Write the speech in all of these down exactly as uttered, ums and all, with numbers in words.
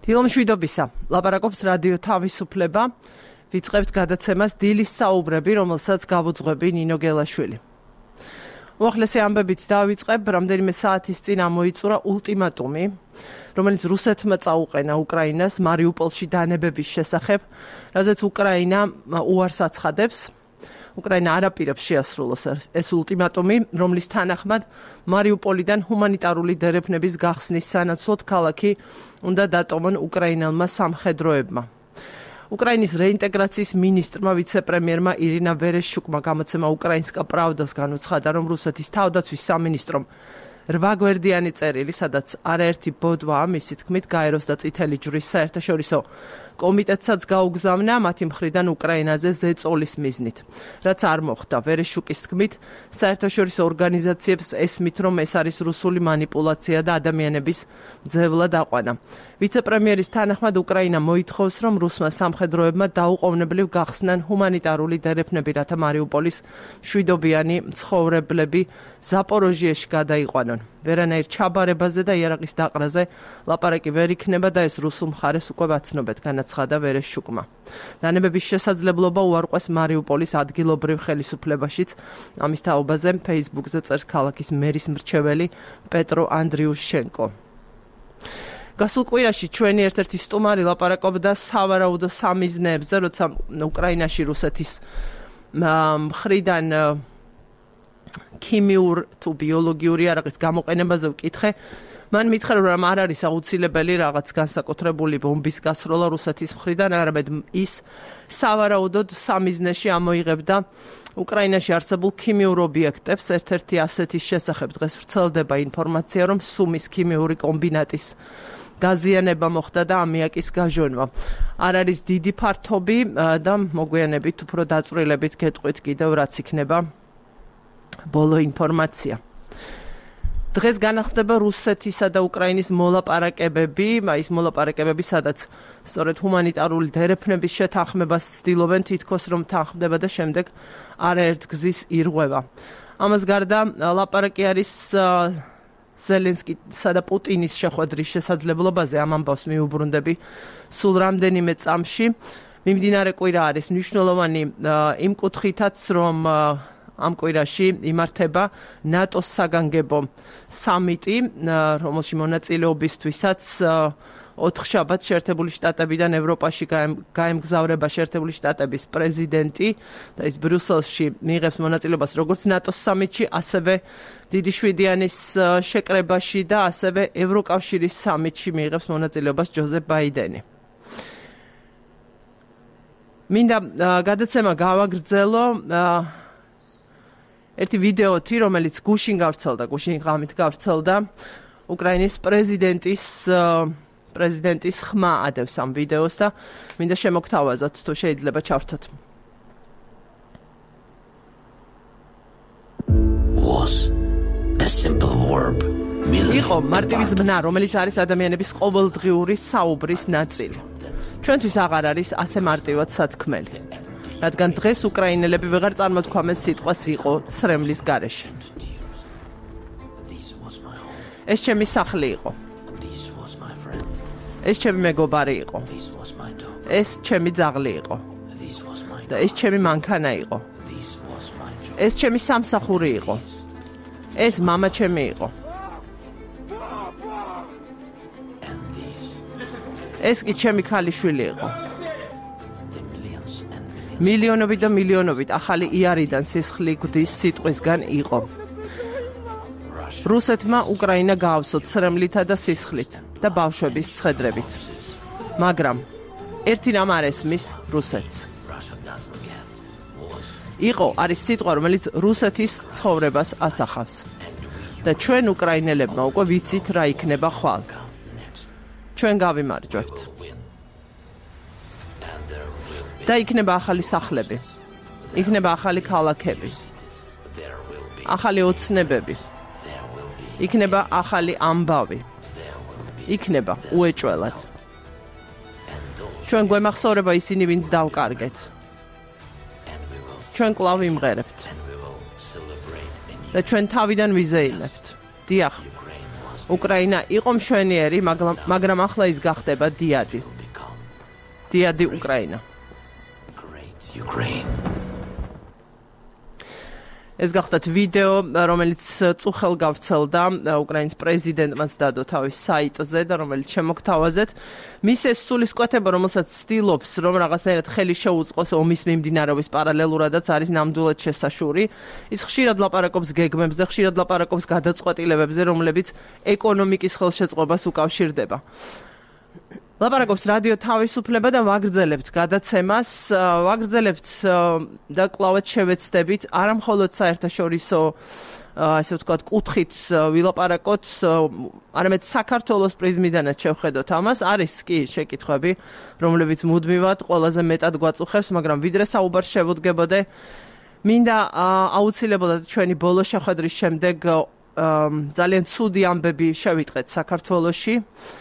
დილომშვიდობისა, ლაპარაკობს რადიო თავისუფლება, ვიწყებთ გადაცემას დილის საუბრები, რომელსაც გავუძღვები ნინო გელაშვილი. უახლესი ამბებით დავიწყებ, რამდენიმე საათის წინ ამოიწურა ულტიმატუმი, რომელიც რუსეთმა წაუყენა უკრაინას მარიუპოლში დანებების შესახებ, რაზეც უკრაინა უარს აცხადებს. უკრაინა არ აპირებს შეასრულოს ეს ულტიმატუმი, რომლის თანახმად მარიუპოლიდან ჰუმანიტარული დერეფნების გახსნის სანაცვლოდ ქალაქი უნდა დატოვონ უკრაინელმა სამხედროებმა. უკრაინის რეინტეგრაციის მინისტრმა ვიცე-პრემიერმა ირინა ვერეშჩუკმა გამოცემა უკრაინსკა პრავდას განუცხადა, რომ რუსეთის თავდაცვის სამინისტრომ რვაგვერდიანი წერილი, სადაც არაერთი ბოდვაა, მისი თქმით, გაეროს და წითელი ჯვრის საერთაშორისო კომიტეტსაც გაუგზავნა მათი მხრიდან უკრაინაზე ზეწოლის მიზნით. რაც არ მოხდა, ვერეშჩუკის თქმით, საერთაშორისო ორგანიზაციებს ესმით, რომ ეს არის რუსული манипуляცია და ადამიანების ძევლა დაყვანა. ვიცე-პრემიერის თანახმად უკრაინა მოითხოვს, რომ რუსმა სამხედროებმა დაუყოვნებლივ გახსნან ჰუმანიტარული დერეფნები, რათა მარიუპოლის მშვიდობიანი მცხოვრებლები ზაპოროჟიეში გადაიყვანონ. ვერანაირ ჩაბარებაზე და იარაღის დაყრაზე ლაპარაკი ვერ იქნება და ეს რუსულ მხარეს უკვე ვაცნობეთ, განაცხადა ვერეშჩუკმა. დანებების შესაძლებლობა უარყვეს მარიუპოლის ადგილობრივ ხელისუფლებაშიც. ამის თაობაზე Facebook-ზე წერს ქალაქის მერის მრჩეველი პეტრო ანდრიუშენკო. გასულ კვირაში ჩვენი ერთ-ერთი სტუმარი ლაპარაკობდა სავარაუდო სამიზნეებზე, როცა უკრაინაში რუსეთის მხრიდან ქიმიურ თუ ბიოლოგიური არაღის გამოყენებაზე ვკითხე. მან მითხრა, რომ არ არის აუცილებელი რაღაც განსაკუთრებული ბომბის გასროლა რუსეთის მხრიდან, არამედ ის სავარაუდოდ სამიზნეში ამოიღებდა უკრაინაში არსებულ ქიმიურ ობიექტებს. ერთ-ერთი ასეთის შესახებ დღეს ვრცელდება ინფორმაცია, რომ სუმის ქიმიური კომბინატის გაზიანება მოხდა და ამიაკის გაჟონვა. არ არის დიდი ფართობი და მოგვიანებით უფრო დაწვრილებით გეტყვით კიდევ რაც იქნება ბოლო ინფორმაცია. დღეს განახლდება რუსეთისა და უკრაინის მოლაპარაკებები, ის მოლაპარაკებები, სადაც სწორედ ჰუმანიტარული დერეფნების შეთანხმებას ცდილობენ, თითქოს რომ თანხმდება და შემდეგ არაერთ გზის ირღვევა. ამას გარდა ლაპარაკი არის ზელენსკისა და პუტინის შეხვედრის შესაძლებლობაზე, ამ ამბავს მიუბრუნდები სულ რამდენიმე წამში. მიმდინარე კვირა არის მნიშვნელოვანი იმ კუთხითაც, რომ ამ კვირაში იმართება ნატოს საგანგებო სამიტი, რომელში მონაწილეობისთვისაც ოთხშაბათს შეერთებული შტატებიდან ევროპაში გაემგზავრება შეერთებული შტატების პრეზიდენტი და ის ბრიუსელში მიიღებს მონაწილეობას როგორც ნატოს სამიტში, ასევე დიდი შვიდიანის შეკრებაში და ასევე ევროკავშირის სამიტში მიიღებს მონაწილეობას ჯოზეფ ბაიდენი. მინდა გადაცემა გავაგრძელო ერთი ვიდეოთი, რომელიც გუშინ გავრცელდა, გუშინ ღამით გავრცელდა უკრაინის პრეზიდენტის პრეზიდენტის ხმა ადევს ამ ვიდეოს და მინდა შემოგთავაზოთ, თუ შეიძლება ჩავრთოთ. Was a simple verb. იყო მარტივი ზმნა, რომელიც არის ადამიანების ყოველდღიური საუბრის ნაწილი. ჩვენთვის აღარ არის ასე მარტივად სათქმელი. რადგან დღეს უკრაინელები ვეღარ წარმოთქვამენ სიტყვას იყო ცრემლის გარეშე. ეს ჩემი სახლი იყო. ეს ჩემი მეგობარი იყო. ეს ჩემი ძაღლი იყო. და ეს ჩემი მანქანა იყო. ეს ჩემი სამსახური იყო. ეს მამა ჩემი იყო. ეს კი ჩემი ქალიშვილი იყო. მილიონობით და მილიონობით ახალი იარიდან სისხლი გვდის სიტყვისგან იყო. რუსეთმა უკრაინა გაავსო ცრემლითა და სისხლით და ბავშვების ცხედრებით. მაგრამ ერთი რამ არ ესმის რუსეთს. იყო არის სიტყვა, რომელიც რუსეთის ცხოვრებას ასახავს. და ჩვენ უკრაინელებმა უკვე ვიცით რა იქნება ხვალ. ჩვენ გავიმარჯვებთ. და იქნება ახალი სახლები, იქნება ახალი ქალაქები, ახალი ოცნებები, იქნება ახალი ამბავი, იქნება უეჭველად. ჩვენ გვემახსოვრება ისინი, ვინც დავკარგეთ. ჩვენ კვლავ ვიმღერებთ და ჩვენ თავიდან ვიზეიმებთ. დიახ, უკრაინა იყო მშვენიერი, მაგრამ ახლა ის გახდება დიადი. დიადი უკრაინა. Great Ukraine. ეს გახდათ ვიდეო, რომელიც წუხელ გავრცელდა უკრაინის პრეზიდენტმაც დადო თავის საიტზე და რომელიც შემოგთავაზეთ. მის ეს სულისკვეთება, რომელსაც ცდილობს, რომ რაღაცნაირად ხელი შეუწყოს ომის მიმდინარეობის პარალელურადაც არის ნამდვილად შესაშური. ის ხშირად ლაპარაკობს გეგმებზე, ხშირად ლაპარაკობს გადაწყვეტილებებზე, რომლებიც ეკონომიკის ხელშეწყობას უკავშირდება. ლაპარაკობს რადიო თავისუფლება და ვაგრძელებთ გადაცემას, ვაგრძელებთ და კლავად შევეცდებით არა მხოლოდ საერთაშორისო ასე ვთქვათ კუთხით ვილაპარაკოთ, არამედ საქართველოს პრიზმიდანაც შევხედოთ ამას. არის კი შეკითხვები, რომლებიც მუდმივად ყველაზე მეტად გვაწუხებს, მაგრამ ვიდრე საუბარ შევუდგებოდე, მინდა აუცილებლად ჩვენი ბოლო შეხვედრის შემდეგ ძალიან ცუდი ამბები შევიტყეთ საქართველოში.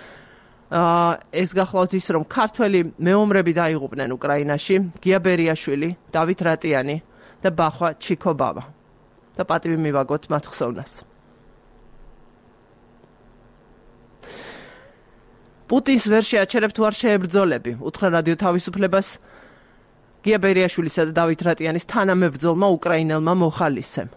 ეს გახლავთ ის, რომ ქართველი მეომრები დაიღუპნენ უკრაინაში, გია ბერიაშვილი, დავით რატიანი და ბახვა ჩიკობავა. და პატივი მივაგოთ მათ ხსოვნას. პუტინს ვერ შეაჩერებთ თუ არ შეებრძოლები, უთხრა რადიო თავისუფლებას გია ბერიაშვილისა და დავით რატიანის თანამებრძოლმა უკრაინელმა მოხალისემ.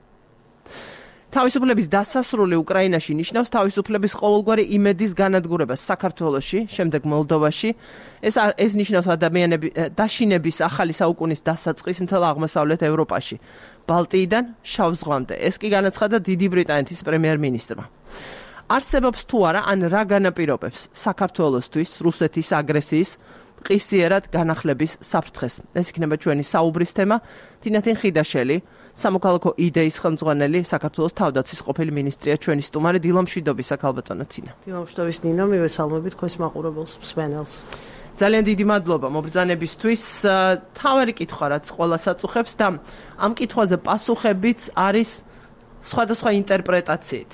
თავისუფლების დასასრული უკრაინაში ნიშნავს თავისუფლების ყოველგვარი იმედის განადგურებას საქართველოში, შემდეგ მოლდოვაში. ეს ეს ნიშნავს ადამიანების დაშინების ახალი საუკუნის დასაწყის მთელ აღმოსავლეთ ევროპაში, ბალტიიდან შავ ზღვამდე. ეს კი განაცხადა დიდი ბრიტანეთის პრემიერ-მინისტრმა. არსებობს თუ არა, ან რა განაპირობებს საქართველოსთვის რუსეთის აგრესიის ყისიერად განახლების საფრთხეს. ეს იქნება ჩვენი საუბრის თემა. თინათინ ხიდაშელი, სამოქალაქო იდეის ხელმძღვანელი, საქართველოს თავდაცვის ყოფილი მინისტრია, ჩვენი სტუმარი. დილამშვიდობისა, ქალბატონო თინა. დილამშვიდობის ნინო, მივესალმებით თქვენს მაყურებელს, მსმენელს. ძალიან დიდი მადლობა მობრძანებისთვის. თავარი კითხვა, რაც ყველას აწუხებს და ამ კითხვაზე პასუხებიც არის სხვადასხვა ინტერპრეტაციით.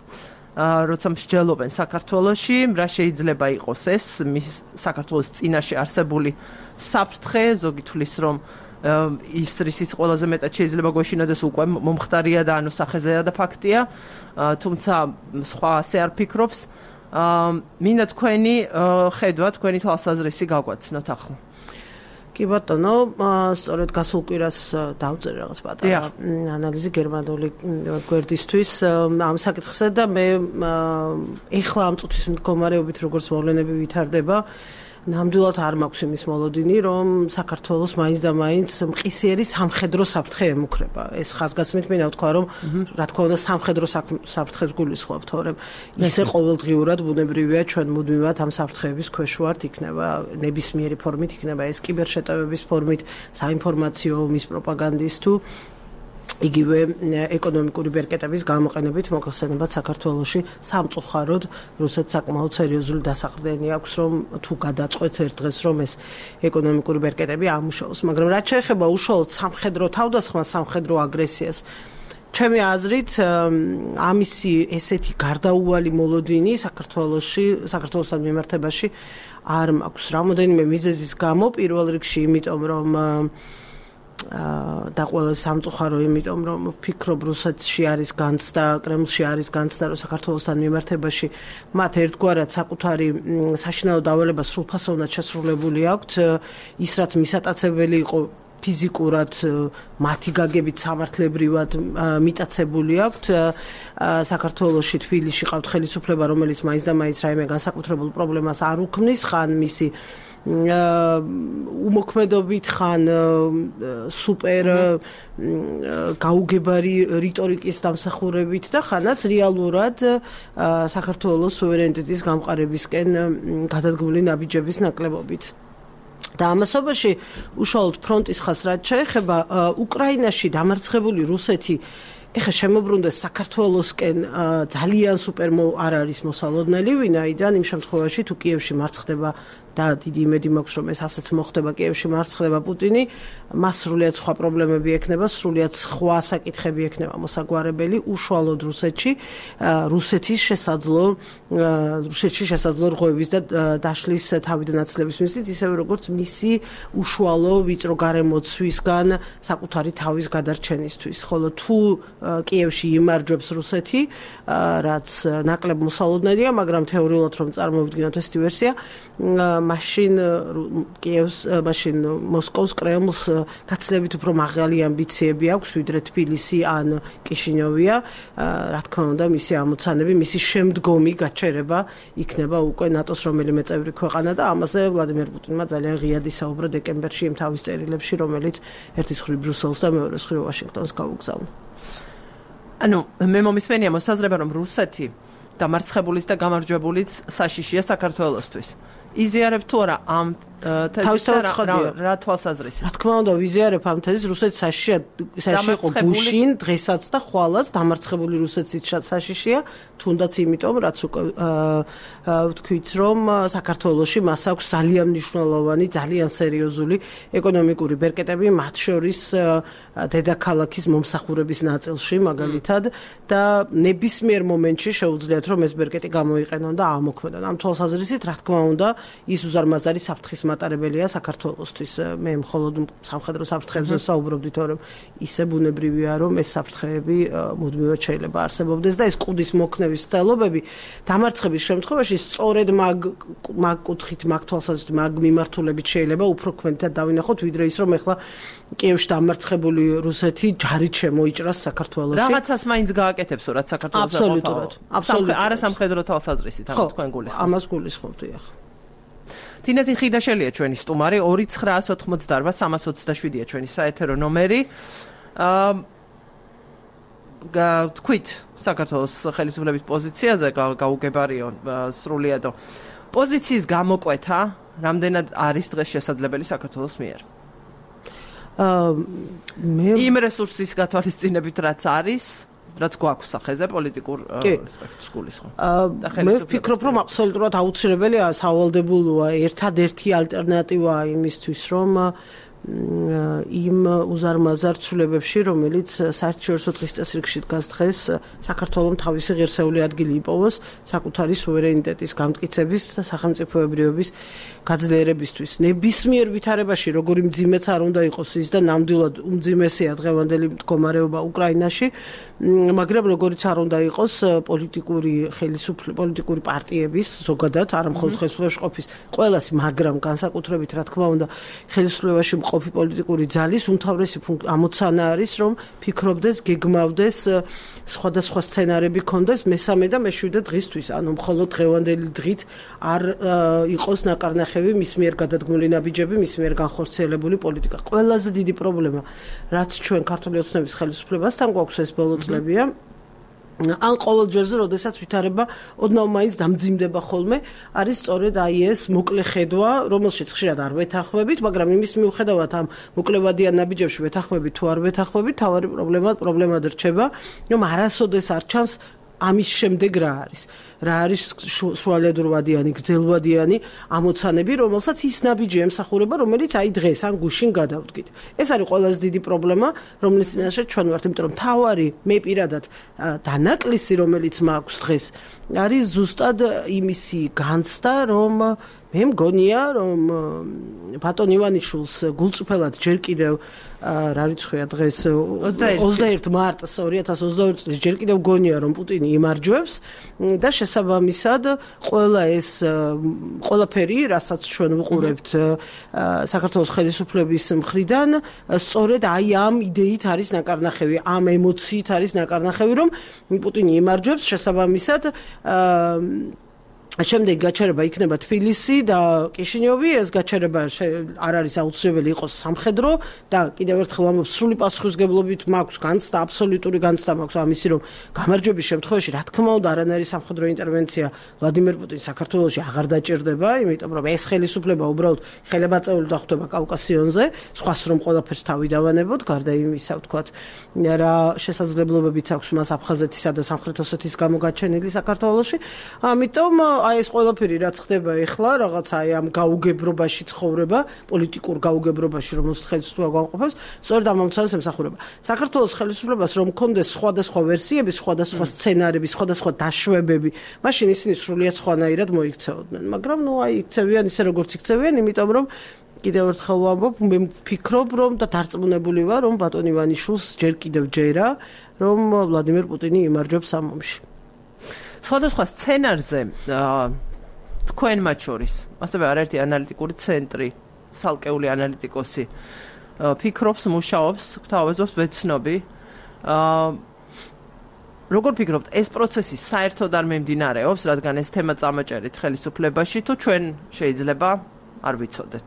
როცა მსჯელობენ საქართველოში, რა შეიძლება იყოს ეს მის საქართველოს წინაშე არსებული საფრთხე, ზოგი თვლის რომ ის რისიც ყველაზე მეტად შეიძლება გვეშინოდეს უკვე მომხდარია და ანუ სახეზეა და ფაქტია, თუმცა სხვა ასე არ ფიქრობს. მინდა თქვენი ხედვა, თქვენი თვალსაზრისი გაგვაცნოთ ახლა. კი ბატონო, სწორედ გასულ კვირას დავწერე რაღაც პატარა ანალიზი გერმანული გვერდისთვის ამ საკითხზე და მე ეხლა ამ წუთის მდგომარეობით როგორც მოვლენები ვითარდება, ნამდვილად არ მაქვს იმის მოლოდინი, რომ საქართველოს მაინც და მაინც მყისიერი სამხედრო საფრთხე ემუქრება. ეს ხაზგასმით მინდა ვთქვა, რომ რა თქმა უნდა სამხედრო საფრთხეს გულისხმობ, თორემ ისე ყოველდღიურად ბუნებრივია ჩვენ მუდმივად ამ საფრთხეების ქვეშ ვართ, იქნება ნებისმიერი ფორმით, იქნება ეს კიბერშეტევების ფორმით, საინფორმაციო ომის პროპაგანდის თუ იგივე ეკონომიკური ბერკეტების გამოყენებით მოხსენებად საქართველოში სამწუხაროდ რუსეთს საკმაოდ სერიოზული დასაყრდენი აქვს, რომ თუ გადაწყვეტს ერთ დღეს რომ ეს ეკონომიკური ბერკეტები ამუშავოს, მაგრამ რაც შეეხება უშუალოდ სამხედრო თავდასხმას, სამხედრო აგრესიას, ჩემი აზრით ამისი ესეთი გარდაუვალი მოლოდინი საქართველოში, საქართველოსთან მიმართებაში არ მაქვს. რამოდენიმე მიზეზის გამო, პირველ რიგში იმიტომ რომ და ყველა სამწუხარო იმიტომ რომ ვფიქრობ რუსეთში არის განცდა, კრემლში არის განცდა, რომ საქართველოსთან მიმართებაში მათ ერთგვარად საკუთარი საშინაო დავალება სრულფასოვნად შესრულებული აქვთ, ის რაც მისატაცებელი იყო ფიზიკურად მათი გაგებით სამართლებრივად მიტაცებული აქვთ. საქართველოში თბილისში ყავთ ხელისუფლება, რომელიც მაინც და მაინც რაიმე განსაკუთრებულ პრობლემას არ უქმნის, ხან მისი უმოქმედობით, ხან სუპერ გაუგებარი რიტორიკის დამსახურებით და ხანაც რეალურად საქართველოს სუვერენიტეტის გამყარებისკენ გადადგმული ნაბიჯების ნაკლებობით. და ამასობაში უშუალოდ ფრონტის ხაზს რაც შეეხება უკრაინაში დამარცხებული რუსეთი ეხა შემოbrunდეს საქართველოსკენ ძალიან სუპერ არ არის მოსალოდნელი, ვინაიდან იმ შემთხვევაში თუ კიევში მარცხდება და დიდი იმედი მაქვს რომ ეს ასეც მოხდება, კიევში მარცხდება პუტინი, მას სრულიად სხვა პრობლემები ექნება, სრულიად სხვა საკითხები ექნება მოსაგვარებელი უშუალოდ რუსეთში, რუსეთის შესაძლო რუსეთში შესაძლო რღვევის და დაშლის თავიდან აცლების მიზნით, ისევე როგორც მისი უშუალო ვიწრო გარემოცვისგან საკუთარი თავის გადარჩენისთვის. ხოლო თუ კიევში იმარჯვებს რუსეთი, რაც ნაკლებ მოსალოდნელია, მაგრამ თეორიულად რომ წარმოვიდგინოთ ეს ვერსია, მაშინ კიევს, მაშინ მოსკოვს, კრემლს გაცილებით უფრო მაღალი ამბიციები აქვს, ვიდრე თბილისი ან კიშინიოვია. რა თქმა უნდა, მისი ამოცანები, მისი შემდგომი გაჩერება იქნება უკვე ნატოს რომელიმე წევრი ქვეყანა და ამაზე ვლადიმერ პუტინმა ძალიან ღიად ისაუბრა დეკემბერში იმ თავის წერილებში, რომელიც ერთის მხრივ ბრიუსელს და მეორეს მხრივ ვაშინგტონს გაუგზავნა. ანუ მე მომისმენია მოსაზრება, რომ რუსეთი დამარცხებულის და გამარჯვებულიც საშიშია საქართველოსთვის. იზიარებ თუ არა ამ თეზისს რა თვალსაზრისით? რა თქმა უნდა, ვიზიარებ ამ თეზისს, რუსეთი საშიშია, საშიშია იყო გუშინ, დღესაც და ხვალაც, დამარცხებული რუსეთიც საშიშია, თუნდაც იმიტომ, რაც უკვე ვთქვით, რომ საქართველოში მას აქვს ძალიან მნიშვნელოვანი, ძალიან სერიოზული ეკონომიკური ბერკეტები, მათ შორის დედაქალაქის მომსახურების ნაწილში, მაგალითად, და ნებისმიერ მომენტში შეუძლიათ, რომ ეს ბერკეტი გამოიყენონ და ამოქმედონ. ამ თვალსაზრისით, რა თქმა უნდა, ის უზარმაზარი საფრთხის მატარებელია საქართველოსთვის. მე მხოლოდ სამხედრო საფრთხებზე საუბრობდი, თორემ ისე ბუნებრივია, რომ ეს საფრთხეები მუდმივად შეიძლება არსებობდეს და ეს კუდის მოქნევის ცდილობები დამარცხების შემთხვევაში სწორედ მაგ მაგ კუთხით, მაგ თვალსაზრისით, მაგ მიმართულებით შეიძლება უფრო ქმედითად დავინახოთ, ვიდრე ის, რომ ეხლა კიევში დამარცხებული რუსეთი ჯარით შემოიჭრას საქართველოში. რაღაცას მაინც გააკეთებს, რაც საქართველოს აბსოლუტურად. აბსოლუტურად. არა სამხედრო თვალსაზრისით, ამ თქვენ გულისხმობთ. ამას გულისხმობთ, ახლა. თინეთი ხიდაშელია ჩვენი სტუმარი, ორი ცხრაას ოთხმოცდაოთხ სამას ოცდაშვიდია ჩვენი საეთერო ნომერი. აა თქვით საქართველოს ხელისუფლების პოზიციაზე გაუგებარიო სრულიადო. პოზიციის გამოკვეთა რამდენად არის დღეს შესაძლებელი საქართველოს მიერ? აა მე იმ რესურსის გათვალისწინებით რაც არის, რაც გვაქვს სახეზე პოლიტიკურ სპექტრს გულისხმობ. მე ვფიქრობ, რომ აბსოლუტურად აუცილებელია სავალდებულოა ერთადერთი ალტერნატივა იმისთვის, რომ იმ უზარმაზარ ცვლილებებში, რომელიც საერთაშორისო დღის წესრიგში დგას დღეს, საქართველოს თავისი ღირსეული ადგილი იპოვოს საკუთარი სუვერენიტეტის გამტკიცების და სახელმწიფოებრიობის გაძლიერებისთვის. ნებისმიერ ვითარებაში, როგორი მძიმეც არ უნდა იყოს ის და ნამდვილად უმძიმესია დღევანდელი მდგომარეობა უკრაინაში, მაგრამ როგორიც არ უნდა იყოს პოლიტიკური ხელისუფლების, პოლიტიკური პარტიების ზოგადად, არა მხოლოდ ხელისუფლებაში ყოფის ყველას, მაგრამ განსაკუთრებით, რა თქმა უნდა, ხელისუფლებაში ყოფი პოლიტიკური ძალის უმთავრესი ამოცანა არის, რომ ფიქრობდეს, გეგმავდეს, სხვადასხვა სცენარები ქონდეს მესამე და მეშვიდე დღისთვის, ანუ მხოლოდ დღევანდელი დღით არ იყოს ნაკარნახევი მის მიერ გადადგმული ნაბიჯები, მის მიერ განხორციელებული პოლიტიკა. ყველაზე დიდი პრობლემა, რაც ჩვენ ქართული ოცნების ხელისუფლებასთან გვაქვს ეს ბოლო წლებია, ან ყოველ ჯერზე, როდესაც ვითარება ოდნავ მაინც დამძიმდება ხოლმე, არის სწორედ აი ეს მოკლე ხედვა, რომელშიც ხშირად არ ვეთანხმებით, მაგრამ იმის მიუხედავად ამ მოკლევადიან ნაბიჯებში ვეთანხმებით თუ არ ვეთანხმებით, თავარი პრობლემა პრობლემად რჩება, რომ არასოდეს არ ჩანს ამის შემდეგ რა არის. რა არის შუალედურვადიანი, გრძელვადიანი ამოცანები, რომელსაც ის ნაბიჯი ემსახურება, რომელიც აი დღეს ან გუშინ გადავდგით. ეს არის ყველაზე დიდი პრობლემა, რომლის წინაშე ჩვენ ვართ, იმიტომ რომ თავარი მე პირადად დანაკლისი, რომელიც მაქვს დღეს, არის ზუსტად იმისი განცდა, რომ მე მგონია, რომ ბატონ ივანიშვილს გულწრფელად ჯერ კიდევ რა რიცხვია დღეს ოცდაერთი მარტს ორი ათას ოცდაორი წლის ჯერ კიდევ გონია, რომ პუტინი იმარჯვებს და შესაბამისად ყველა ეს ყველაფერი, რასაც ჩვენ ვუყურებთ საქართველოს ხელისუფლების მხრიდან, სწორედ აი ამ იდეით არის ნაკარნახევი, ამ ემოციით არის ნაკარნახევი, რომ პუტინი იმარჯვებს, შესაბამისად შემდეგ გაჩერება იქნება თბილისი და კიშინიოვი, ეს გაჩერება არ არის აუცილებელი იყოს სამხედრო და კიდევ ერთხელ ამბობ, სრული პასუხისმგებლობით მაქვს განცდა, აბსოლუტური განცდა მაქვს ამისი, რომ გამარჯვების შემთხვევაში, რა თქმა უნდა, არანაირი სამხედრო ინტერვენცია ვლადიმერ პუტინის საქართველოში აღარ დაჭირდება, იმიტომ რომ ეს ხელისუფლება უბრალოდ ხელებაწეული დახვდება კავკასიონზე, სხვას რომ ყველაფერს თავი დავანებოთ, გარდა იმისა, ვთქვათ, რა შესაძლებლობებიც აქვს მას აფხაზეთისა და სამხრეთ ოსეთის გამოგაჩენილი საქართველოში, ამიტომ აი ეს ყველაფერი რაც ხდება ეხლა, რაღაც აი ამ გაუგებრობაში ცხოვრება, პოლიტიკურ გაუგებრობაში, რომელსაც ხელისუფლება გვამყოფებს, სწორედ ამ ამოცანას ემსახურება. საქართველოს ხელისუფლებას რომ მქონდეს სხვადასხვა ვერსიები, სხვადასხვა სცენარები, სხვადასხვა დაშვებები, მაშინ ისინი სრულიად სხვანაირად მოიქცეოდნენ. მაგრამ ნუ აი იქცევიან ისე როგორც იქცევიან, იმიტომ რომ კიდევ ერთხელ ვამბობ, მე ვფიქრობ, რომ და დარწმუნებული ვარ, რომ ბატონ ივანიშვილს ჯერ კიდევ ჯერა, რომ ვლადიმერ პუტინი იმარჯვებს ამ ომში. სხვადასხვა სცენარზე თქვენ მათ შორის, ასევე არაერთი ანალიტიკური ცენტრი, ცალკეული ანალიტიკოსი ფიქრობს, მუშაობს, გვთავაზობს ვეცნობი. როგორ ფიქრობთ, ეს პროცესი საერთოდ არ მიმდინარეობს, რადგან ეს თემა წამაჭერით ხელისუფლებაში, თუ ჩვენ შეიძლება არ ვიცოდეთ?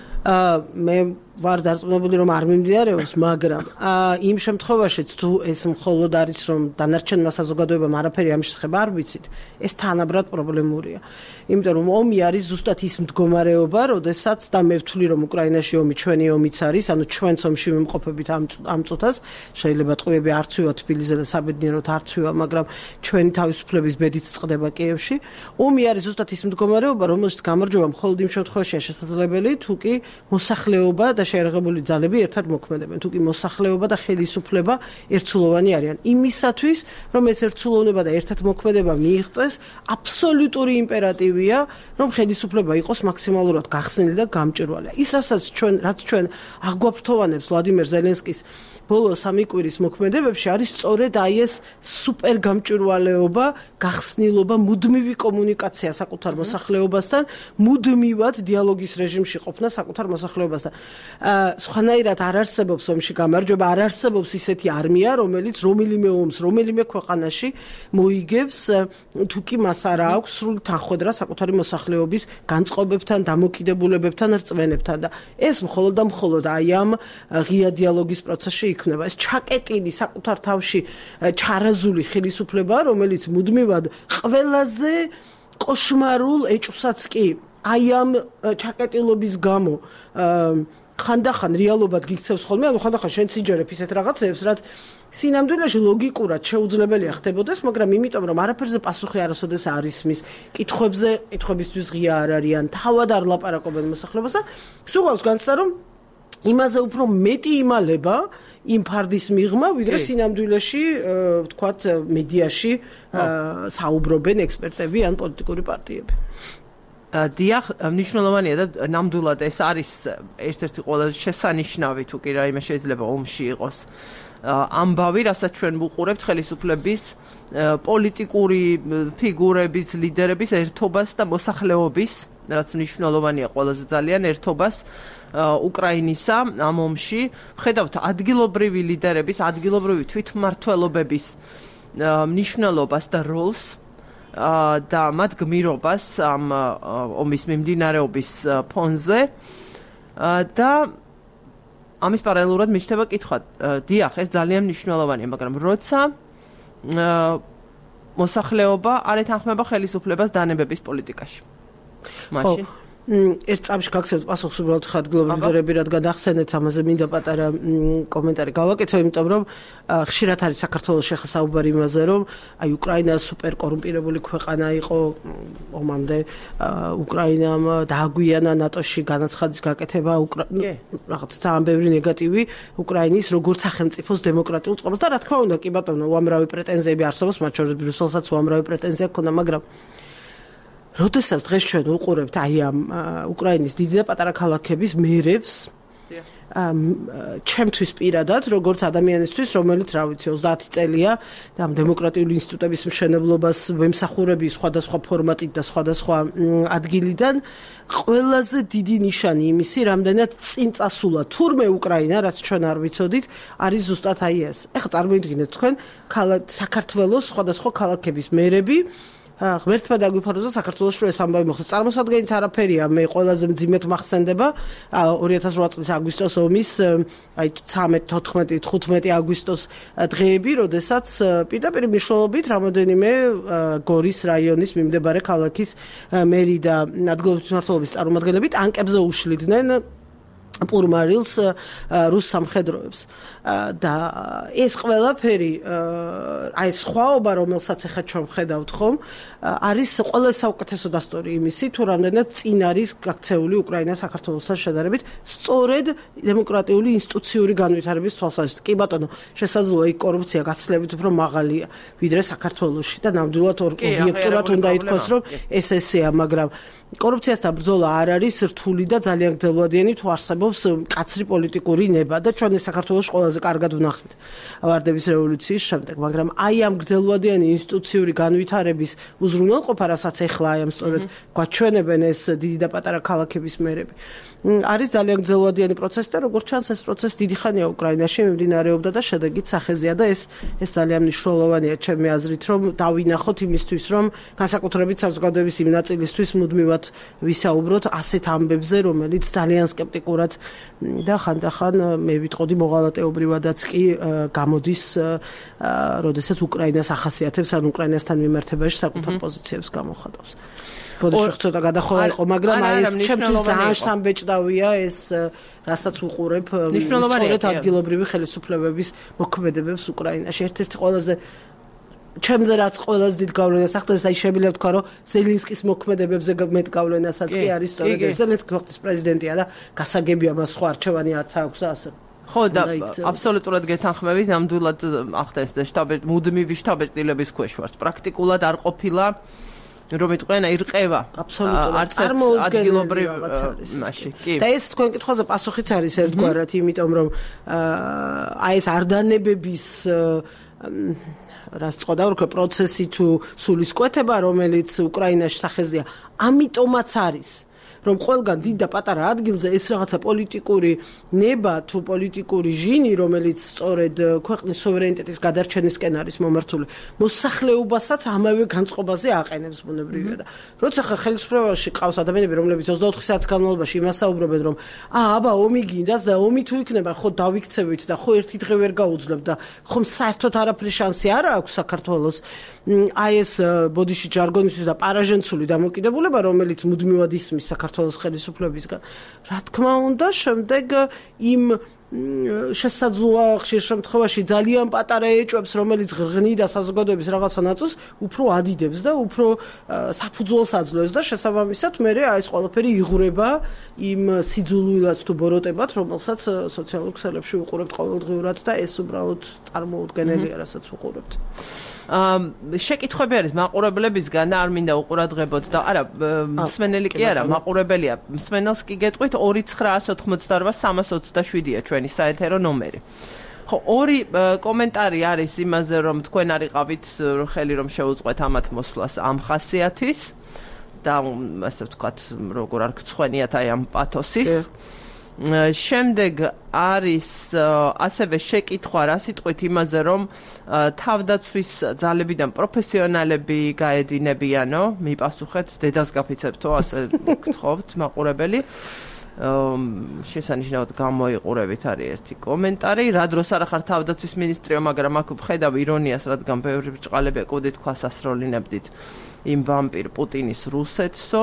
მე ვარ დარწმუნებული, რომ არ მიმდინარეობს, მაგრამ იმ შემთხვევაშიც თუ ეს მხოლოდ არის, რომ დანარჩენმა საზოგადოებამ არაფერი ამის შესახებ არ ვიცით, ეს თანაბრად პრობლემურია. იმიტომ რომ ომი არის ზუსტად ის მდგომარეობა, როდესაც და მე ვთვლი, რომ უკრაინაში ომი ჩვენი ომიც არის, ანუ ჩვენც ომში ვიმყოფებით ამ ამ წუთას, შეიძლება ტყვიები არ ცვივა თბილისზე და საბედნიეროდ არ ცვივა, მაგრამ ჩვენი თავისუფლების ბედით წყდება კიევში. ომი არის ზუსტად ის მდგომარეობა, რომელშიც გამარჯვება მხოლოდ იმ შემთხვევაშია შესაძლებელი, თუ კი მოსახლეობა და შეერაღებული ძალები ერთად მოქმედებენ. თუ კი მოსახლეობა და ხელისუფლება ერთსულოვანი არიან. იმისათვის, რომ ეს ერთსულოვნება და ერთად მოქმედება მიიღწეს, აბსოლუტური იმპერატივია, რომ ხელისუფლება იყოს მაქსიმალურად გახსნილი და გამჭვირვალე. ის რასაც ჩვენ, რაც ჩვენ აგვაფრთოვანებს ვლადიმერ ზელენსკის ბოლო სამი კვირის მოქმედებებში, არის სწორედ აი ეს სუპერ გამჭვირვალეობა, გახსნილობა, მუდმივი კომუნიკაცია საკუთარ მოსახლეობასთან, მუდმივად დიალოგის რეჟიმში ყოფნა საკუთარ მოსახლეობასთან. სხვანაირად არ არსებობს ომში გამარჯვება, არ არსებობს ისეთი არმია, რომელიც რომელიმე ომს, რომელიმე ქვეყანაში მოიგებს, თუ კი მას არ აქვს სრული თანხმდრა საკუთარი მოსახლეობის განწყობებთან, დამოკიდებულებებთან, რწმენებთან და ეს მხოლოდ და მხოლოდ აი ამ ღია დიალოგის პროცესში იქნება. ეს ჩაკეტილი საკუთარ თავში ჩარაზული ხელისუფლება, რომელიც მუდმივად ყველაზე კოშმარულ ეჭვსაც კი აი ამ ჩაკეტილობის გამო ხანდახან რეალობად გიქცევს ხოლმე, ანუ ხანდახან შენ სიჯერებ ისეთ რაღაცებს, რაც სინამდვილეში ლოგიკურად შეუძლებელია ხდებოდეს, მაგრამ იმიტომ რომ არაფერზე პასუხი არასოდეს არ ისმის, კითხვებზე, კითხვებისთვის ღია არ არიან, თავად არ ლაპარაკობენ მოსახლეობასთან, სულავს განცდა რომ იმაზე უფრო მეტი იმალება იმ ფარდის მიღმა, ვიდრე სინამდვილეში, ვთქვათ, მედიაში საუბრობენ ექსპერტები ან პოლიტიკური პარტიები. დიახ, მნიშვნელოვანია და ნამდვილად ეს არის ერთ-ერთი ყველაზე შესანიშნავი, თუ კი რაიმე შეიძლება ომში იყოს ამბავი, რასაც ჩვენ ვუყურებთ ხელისუფლების პოლიტიკური ფიგურების, ლიდერების ერთობას და მოსახლეობის, რაც მნიშვნელოვანია ყველაზე ძალიან ერთობას უკრაინისა ამ ომში. ვხედავთ ადგილობრივი ლიდერების, ადგილობრივი თვითმმართველობების მნიშვნელობას და როლს და მათ გმირობას ამ ომის მიმდინარეობის ფონზე და ამის პარალელურად მიჩნდება კითხვა, დიახ, ეს ძალიან მნიშვნელოვანია, მაგრამ როცა მოსახლეობა არ ეთანხმება ხელისუფლებას დანებების პოლიტიკაში. მაშინ ერთ წამში გაქცევთ პასუხს უბრალოდ ადგილობრივი ლიდერები, რადგან ახსენეთ ამაზე მინდა პატარა კომენტარი გავაკეთო, იმიტომ რომ ხშირად არის საქართველოს ახლა საუბარი იმაზე, რომ აი უკრაინა სუპერ კორუმპირებული ქვეყანა იყო ომამდე, უკრაინამ დააგვიანა ნატოში განაცხადის გაკეთება, რაღაც ძალიან ბევრი ნეგატივი უკრაინის როგორც სახელმწიფოს დემოკრატიულ წყობას და რა თქმა უნდა, კი ბატონო, უამრავი პრეტენზიები არსებობს, მათ შორის ბრიუსელსაც უამრავი პრეტენზია ჰქონდა, მაგრამ როდესაც დღეს ჩვენ ვუყურებთ აი ამ უკრაინის დიდი და პატარა ქალაქების მერებს, ჩემთვის პირადად, როგორც ადამიანისთვის, რომელიც, რა ვიცი, ოცდაათი წელია და ამ დემოკრატიული ინსტიტუტების მშენებლობას ვემსახურები სხვადასხვა ფორმატით და სხვადასხვა ადგილიდან, ყველაზე დიდი ნიშანი იმისი, რამდენად წინ წასულა თურმე უკრაინა, რაც ჩვენ არ ვიცოდით, არის ზუსტად აი ეს. ეხლა წარმოიდგინეთ თქვენ საქართველოს სხვადასხვა ქალაქების მერები, ღმერთმა დაგვიფაროს და საქართველოს რო ეს ამბავი მოხდეს. წარმოსადგენიც არაფერია, მე ყველაზე მძიმედ მახსენდება ორი ათას რვა წლის აგვისტოს ომის, აი ცხრამეტი, თოთხმეტი, თხუთმეტი აგვისტოს დღეები, როდესაც პირდაპირ მნიშვნელობით რამოდენიმე გორის რაიონის მიმდებარე ქალაქის მერი და ადგილობრივი მმართველობის წარმომადგენლები ტანკებზე უშლიდნენ პურმარილს რუს სამხედროებს და ეს ყველაფერი აი სხვაობა რომელსაც ახლა ჩვენ ვხედავთ ხომ არის ყველა საუკეთესო დასტური იმისი თუ რამდენად წინ არის გაქცეული უკრაინა საქართველოსთან შედარებით სწორედ დემოკრატიული ინსტიტუციური განვითარების თვალსაზრისით. კი ბატონო, შესაძლოა იქ კორუფცია გაცილებით უფრო მაღალია ვიდრე საქართველოში და ნამდვილად ობიექტურად უნდა ითქვას რომ ეს ესეა, მაგრამ კორუფციასთან ბრძოლა არ არის რთული და ძალიან გრძელვადიანი თუ არსებობს მკაცრი პოლიტიკური ნება და ჩვენ საქართველოს ყველაზე კარგად ვნახეთ ვარდების რევოლუციის შემდეგ, მაგრამ აი ამ გრძელვადიანი ინსტიტუციური განვითარების უზრუნველყოფა, რასაც ეხლა აი ამ სწორედ გვაჩვენებენ ეს დიდი და პატარა ქალაქების მერები, არის ძალიან გრძელვადიანი პროცესი და როგორც ჩანს ეს პროცესი დიდი ხანია უკრაინაში მიმდინარეობდა და შედეგით სახეზეა და ეს ეს ძალიან მნიშვნელოვანია ჩემი აზრით, რომ დავინახოთ იმისთვის, რომ განსაკუთრებით საზოგადოების იმ ნაწილისთვის მუდმივად ვისაუბროთ ასეთ ამბებზე, რომელიც ძალიან სკეპტიკურად და ხანდახან მე ვიტყოდი მოღალატეობრივადაც კი გამოდის, როდესაც უკრაინას ახასიათებს ან უკრაინასთან მიმართებაში საკუთარ პოზიციებს გამოხატავს. ბოდიშო ცოტა გადახოვა იყო, მაგრამ აი ეს ჩემთვის ძალიან შთამბეჭდავია ეს, რასაც უყურებ სწორედ ადგილობრივი ხელისუფლებების მოქმედებებს უკრაინაში. ერთ-ერთი ყველაზე ჩემზე რაც ყველაზე დიდ გავლენას ახდენს, აი შემიძლია ვთქვა, რომ ზელენსკის მოქმედებებზე მეტ გავლენასაც კი არის სწორედ ეს. ზელენსკი ქვეყნის პრეზიდენტია და გასაგებია მას სხვა არჩევანი არც აქვს და ასე. ხო და აბსოლუტურად გეთანხმებით, ნამდვილად ახდენს და შტაბ მუდმივი შტაბ-ეტილების ქვეშ ვართ. პრაქტიკულად არ ყოფილა რომ იტყვენ ირყევა აბსოლუტურად ადგილობრივ მაშინ კი და ეს თქვენ კითხვაზე პასუხიც არის ერთგვარად, იმიტომ რომ აი ეს არდანებების რას თქო და ვქო პროცესი თუ სულისკვეთება, რომელიც უკრაინაში სახეზეა, ამიტომაც არის რომ ყველგან დიდ და პატარა ადგილზე ეს რაღაცა პოლიტიკური ნება თუ პოლიტიკური ჟინი, რომელიც სწორედ ქვეყნის სუვერენიტეტის გადარჩენისკენ არის მომართული, მოსახლეობასაც ამავე განწყობაზე აყენებს ბუნებრივია და როცა ხა ხელისუფლებაში ყავს ადამიანები, რომლებიც ოცდაოთხი საათის განმავლობაში იმას საუბრობენ, რომ აა აბა ომი გინდათ და ომი თუ იქნება, ხო დავიქცევით და ხო ერთი დღე ვერ გაუძლებთ და ხომ საერთოდ არაფერი შანსი არ აქვს საქართველოს აი ეს ბოდიში ჯარგონისთვის და პარაჟენცული დამოკიდებულება, რომელიც მუდმივად ისმის საქართველოს ხელისუფლებისგან. რა თქმა უნდა, შემდეგ იმ შესაძლოა ხშირ შემთხვევაში ძალიან პატარა ეჭვებს, რომელიც ღრღნიდა საზოგადოების რაღაცა ნაწილს, უფრო ადიდებს და უფრო საფუძველს აძლევს და შესაბამისად მე აი ეს ყველაფერი იღურება იმ სიძულვილად თუ ბოროტებად, რომელსაც სოციალურ ქსელებში უყურებთ ყოველდღიურად და ეს უბრალოდ წარმოუდგენელია, რასაც უყურებთ. შეკითხვები არის მაყურებლებისგან და არ მინდა უყურადღებოთ და არა მსმენელი კი არა, მაყურებელია. მსმენელს კი გეტყვით ორი ცხრაასი ოცდაოთხ სამას ოცდაშვიდია ჩვენი საეთერო ნომერი. ხო, ორი კომენტარი არის იმაზე, რომ თქვენ არიყავით ხელი რომ შეუწყეთ ამათ მოსვლას ამ ხასიათის და ასე ვთქვათ, როგორ არ გცხვენიათ აი ამ პათოსის. შემდეგ არის ასევე შეკითხვა რა სიტყვით იმაზე, რომ თავდაცვის ძალებიდან პროფესიონალები გაედინებიანო, მიპასუხეთ, დედას გაფიცებთო, ასე გთხოვთ მაყურებელი. შესანიშნავად გამოიყურებით არის ერთი კომენტარი. რა დროს არ ახარ თავდაცვის მინისტრიო, მაგრამ აქ ვხედავ ირონიას, რადგან ბევრი ბრჭყალები ეკუდით ქვას ასრულინებდით იმ ვამპირ პუტინის რუსეთსო.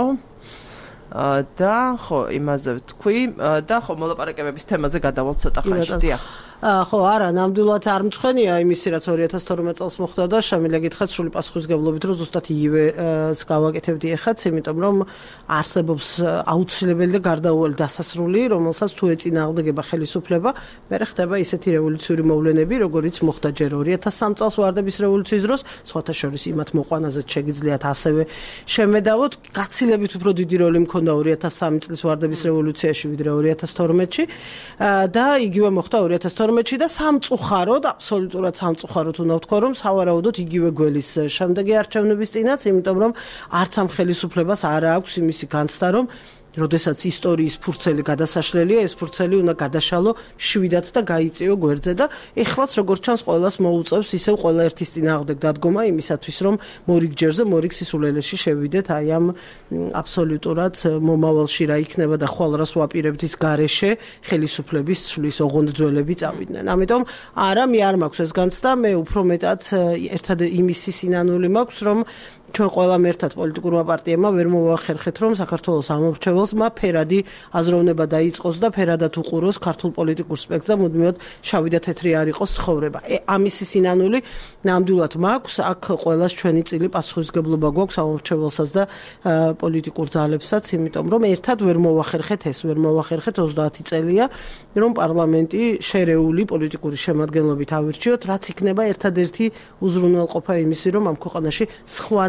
და ხო, იმაზე ვთქვი და ხო, მოლაპარაკებების თემაზე გადავალთ ცოტა ხანში. დიახ. ხო, არა, ნამდვილად არ მწვენია იმისი, რაც ორი ათას თორმეტ წელს მოხდა და შემიძლია გითხრათ სრული პასუხისგებლობით, რომ ზუსტად იგივეს გავაკეთებდი ეხაც, იმიტომ რომ არსებობს აუცილებელი და გარდაუვალი დასასრული, რომელსაც თუ ეწინააღმდეგება ხელისუფლება, მერე ხდება ისეთი რევოლუციური მოვლენები, როგორიც მოხდა ჯერ ორი ათას სამი წელს ვარდების რევოლუციის დროს, სხვათა შორის იმათ მოყვანაზეც შეგიძლიათ ასევე შემედავოთ. გაცილებით უფრო დიდი როლი მქონდა ორი ათას სამი წლის ვარდების რევოლუციაში, ვიდრე ორი ათას თორმეტში და იგივე მოხდა ორი ათას თორმეტში და სამწუხაროდ, აბსოლუტურად სამწუხაროდ უნდა ვთქვა, რომ სავარაუდოდ იგივე გველის შემდეგი არჩევნების წინაც, იმიტომ რომ არც ამ ხელისუფლებას არ აქვს იმისი განცდა, რომ როდესაც ისტორიის ფურცელი გადასაშლელია, ეს ფურცელი უნდა გადაშალო შვიდად და გაიწიო გვერდზე და ეხლაც როგორც ჩანს ყველას მოუწევს ისევ ყველა ერთის წინააღმდეგ დადგომა იმისათვის, რომ მორიგჯერზე, მორიგ სისულელეში შევიდეთ აი ამ აბსოლუტურად მომავალში რა იქნება და ხვალ რას ვაპირებთ ის გარეშე ხელისუფლების ცვლის ოღონდ ძველები წავიდნენ. ამიტომ არა, მე არ მაქვს ეს განცდა, მე უფრო მეტად ერთად იმისი სინანული მაქვს, რომ ჩვენ ყველამ ერთად პოლიტიკურმა პარტიებმა ვერ მოვახერხეთ, რომ საქართველოს ამორჩეველსმა ფერადი აზროვნება დაიწყოს და ფერადად უყუროს ქართულ პოლიტიკურ სპექტრს და მუდმივად შავი და თეთრი არ იყოს ცხოვრება. ამისი სინანული ნამდვილად მაქვს, აქ ყველას ჩვენი წილი პასუხისგებლობა გვაქვს ამორჩეველსაც და პოლიტიკურ ძალებსაც, იმიტომ რომ ერთად ვერ მოვახერხეთ ეს, ვერ მოვახერხეთ ოცდაათი წელია, რომ პარლამენტი შერეული პოლიტიკური შემადგენლობით ავირჩიოთ, რაც იქნება ერთადერთი უზრუნველყოფა იმისი, რომ ამ ქვეყანაში სხვა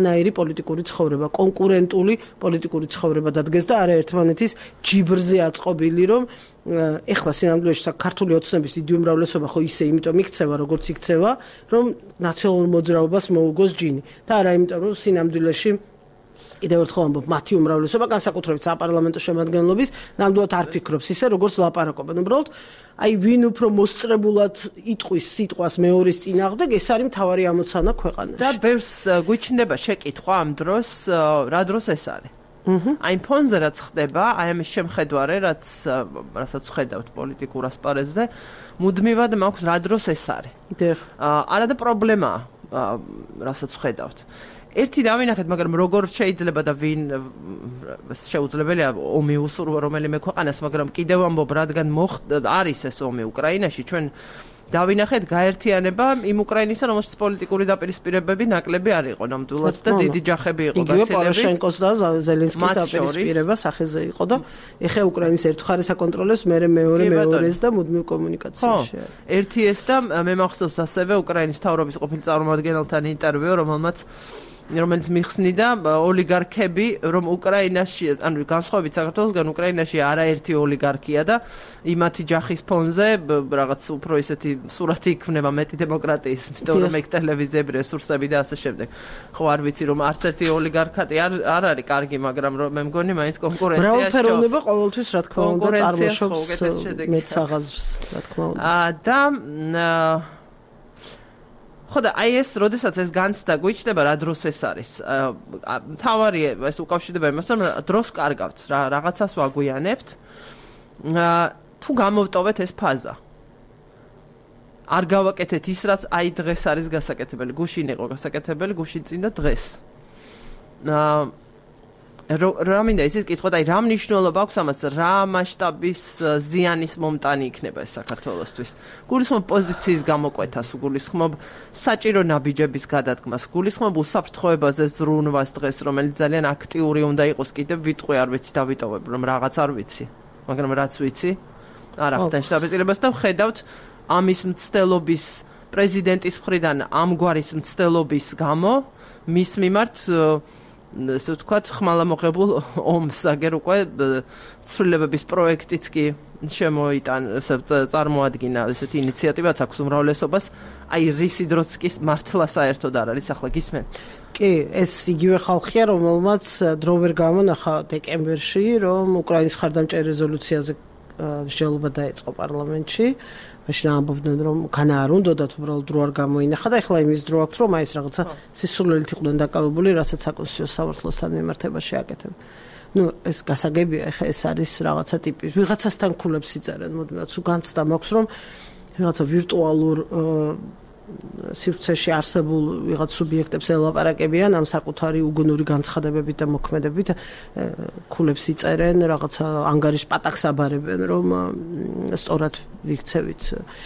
სხვანაირი პოლიტიკური ცხოვრება, კონკურენტული პოლიტიკური ცხოვრება დადგეს და არა ერთმანეთის ჯიბრზე აწყობილი, რომ ეხლა სინამდვილეში საქართველოს ოცნების დიდი უმრავლესობა ხო ისე იმიტომ იქცევა, როგორც იქცევა, რომ ნაციონალურ მოძრაობას მოუგოს ჯინი და არა იმიტომ, რომ სინამდვილეში კიდევ ერთხელ ამბობ, მათი უმრავლესობა, განსაკუთრებით საპარლამენტო შემადგენლობის, ნამდვილად არ ფიქრობს ისე, როგორც ლაპარაკობენ. უბრალოდ, აი ვინ უფრო მოსწრებულად იტყვის სიტყვას მეორის წინააღმდეგ, ეს არის მთავარი ამოცანა ქვეყანაში. და ბევრს გვიჩნდება შეკითხვა ამ დროს, რა დროს ეს არის. აი ფონზე რაც ხდება, აი ამის შემხედვარე, რაც რასაც ხედავთ პოლიტიკურ ასპარეზზე, მუდმივად მაქვს რა დროს ეს არის. არა და პრობლემაა, რასაც ხედავთ. ერთი დავინახეთ, მაგრამ როგორ შეიძლება და ვინ შეუძლებელია ომი უსურვა რომელიმე ქვეყანას, მაგრამ კიდევ ამბობ, რადგან არის ეს ომი უკრაინაში, ჩვენ დავინახეთ გაერთიანება იმ უკრაინისა, რომელშიც პოლიტიკური დაპირისპირებები ნაკლები არ იყო ნამდვილად და დიდი ჯახები იყო გაცილებით. იგივე პოროშენკოს და ზელენსკის დაპირისპირება სახეზე იყო და ეხა უკრაინის ერთ მხარეს აკონტროლებს, მერე მეორე მეორეს და მუდმივ კომუნიკაციაში. ერთი ეს და მე მახსოვს ასევე უკრაინის მთავრობის ყოფილი წარმომადგენელთან ინტერვიუ, რომელმაც რომელიც მიხსნიდა ოლიგარქები, რომ უკრაინაში, ანუ განსხვავებით საქართველოსგან, უკრაინაში არაერთი ოლიგარქია და იმათი ჯახის ფონზე რაღაც უფრო ისეთი სურათი იქნება მეტი დემოკრატიის, იმიტომ რომ ეგ ტელევიზიები, რესურსები და ასე შემდეგ. ხო, არ ვიცი რომ არც ერთი ოლიგარქატი არ არ არის კარგი, მაგრამ მე მგონი მაინც კონკურენცია სჯობს. მრავალფეროვნება ყოველთვის რა თქმა უნდა წარმოშობს მეტ საღაზრს, რა თქმა უნდა. აა და ხო და აი ეს, როდესაც ეს განცდა გვიჩნდება, რა დროს ეს არის. მთავარი ეს უკავშირდება იმას, რომ დროს კარგავთ, რა რაღაცას ვაგვიანებთ. თუ გამოვტოვეთ ეს ფაზა. არ გავაკეთეთ ის, რაც აი დღეს არის გასაკეთებელი. გუშინ იყო გასაკეთებელი, გუშინ წინ და დღეს. რა მინდა ისიც კითხოთ, აი რა მნიშვნელობა აქვს ამას, რა მასშტაბის ზიანის მომტანი იქნება ეს საქართველოსთვის. გულისხმობ პოზიციის გამოკვეთას, გულისხმობ საჭირო ნაბიჯების გადადგმას, გულისხმობ უსაფრთხოებაზე ზრუნვას დღეს, რომელიც ძალიან აქტიური უნდა იყოს, კიდევ ვიტყვი არ ვიცი დავიტოვებ, რომ რაღაც არ ვიცი, მაგრამ რაც ვიცი, არ ახდენს დაბეჭდილებას და ვხედავთ ამის მცდელობის პრეზიდენტის მხრიდან ამგვარის მცდელობის გამო მის მიმართ ესე ვთქვათ, ხმალამოღებულ ომს, აგერ უკვე ცვლილებების პროექტიც კი შემოიტან, წარმოადგინა ესეთი ინიციატივაც აქვს უმრავლესობას, აი რისი დროც კი მართლა საერთოდ არ არის, ახლა გისმენ? კი, ეს იგივე ხალხია, რომელმაც დრო ვერ გამონახა დეკემბერში, რომ უკრაინის მხარდამჭერ რეზოლუციაზე მსჯელობა დაეწყო პარლამენტში. მაშინ ამბობდნენ, რომ განა არ უნდათ, უბრალოდ დრო არ გამოინახა და ეხლა იმის დრო აქვს, რომ აი ეს რაღაცა სისულელით იყვნენ დაკავებული, რასაც საკონსტიტუციო სამართლოსთან მიმართებაში აკეთებ. ნუ ეს გასაგებია, ეხლა ეს არის რაღაცა ტიპი. ვიღაცასთან ქულებს იწერენ, მოდმეც უგანცდა მაქვს, რომ რაღაცა ვირტუალურ სივრცეში არსებულ ვიღაც სუბიექტებს ელაპარაკებიან ამ საკუთარი უგუნური განცხადებებით და მოქმედებით, ქულებს იწერენ, რაღაცა ანგარიშ პატაკს აბარებენ, რომ სწორად ვიქცევით.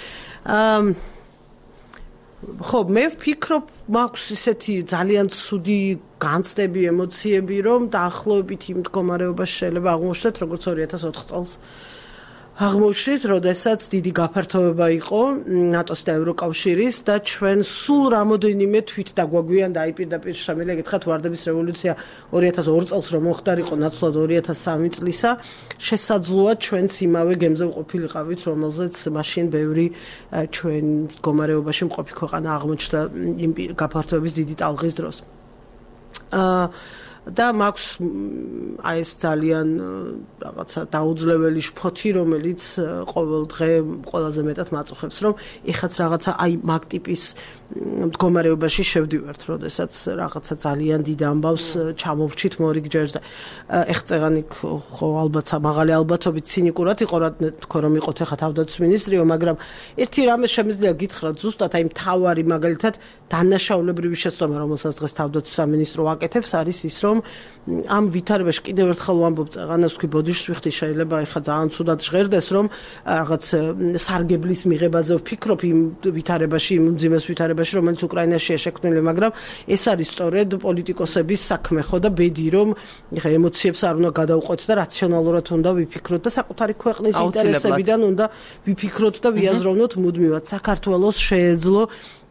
ხო, მე ვფიქრობ, მაქვს ისეთი ძალიან ცუდი განცდები, ემოციები, რომ დაახლოებით იმ მდგომარეობაში შეიძლება აღმოჩნდეთ, როგორც ორი ათას ოთხ წელს. აღმოჩნდით, როდესაც დიდი გაფართოება იყო ნატოს და ევროკავშირის და ჩვენ სულ რამოდენიმე თვით დაგვაგვიან და აი პირდაპირ შემიძლია გითხრათ, ვარდების რევოლუცია ორი ათას ორი წელს რომ მოხდარიყო, ნაცვლად ორი ათას სამი წლისა, შესაძლოა ჩვენც იმავე გემზე ვყოფილიყავით, რომელზეც მაშინ ბევრი ჩვენ მდგომარეობაში მყოფი ქვეყანა აღმოჩნდა იმ გაფართოების დიდი ტალღის დროს. აა და მაქვს აი ეს ძალიან რაღაცა დაუძლეველი შფოთი, რომელიც ყოველ დღე ყველაზე მეტად მაწუხებს, რომ ეხაც რაღაცა აი მაგ ტიპის მდგომარეობაში შევდივართ, როდესაც რაღაცა ძალიან დიდ ამბავს ჩამოვჩით მორიგ ჯერზე. ეხწეღანი ხო ალბათ მაღალი ალბათობით ცინიკურად იყო რა თქო რომ იყოთ ეხა თავდაცვის მინისტრიო, მაგრამ ერთი რამე შემიძლია გითხრათ ზუსტად აი მთავარი მაგალითად დანაშაულებრივი შეცდომა, რომელსაც დღეს თავდაცვის სამინისტრო აკეთებს, არის ის, რომ ამ ვითარებაში კიდევ ერთხელ ვამბობ, წეღანას ვქი ბოდიშსვიხტი შეიძლება ეხა ძალიან ცუდად ჟღერდეს, რომ რაღაც სარგებლის მიღებაზე ვფიქრობ იმ ვითარებაში, იმ მძიმეს ვითარებაში, რომელიც უკრაინაშია შექმნილი, მაგრამ ეს არის სწორედ პოლიტიკოსების საქმე ხო და ბედი, რომ ეხა ემოციებს არ უნდა გადავყვეთ და რაციონალურად უნდა ვიფიქროთ და საკუთარი ქვეყნის ინტერესებიდან უნდა ვიფიქროთ და ვიაზროვნოთ მუდმივად. საქართველოს შეეძლო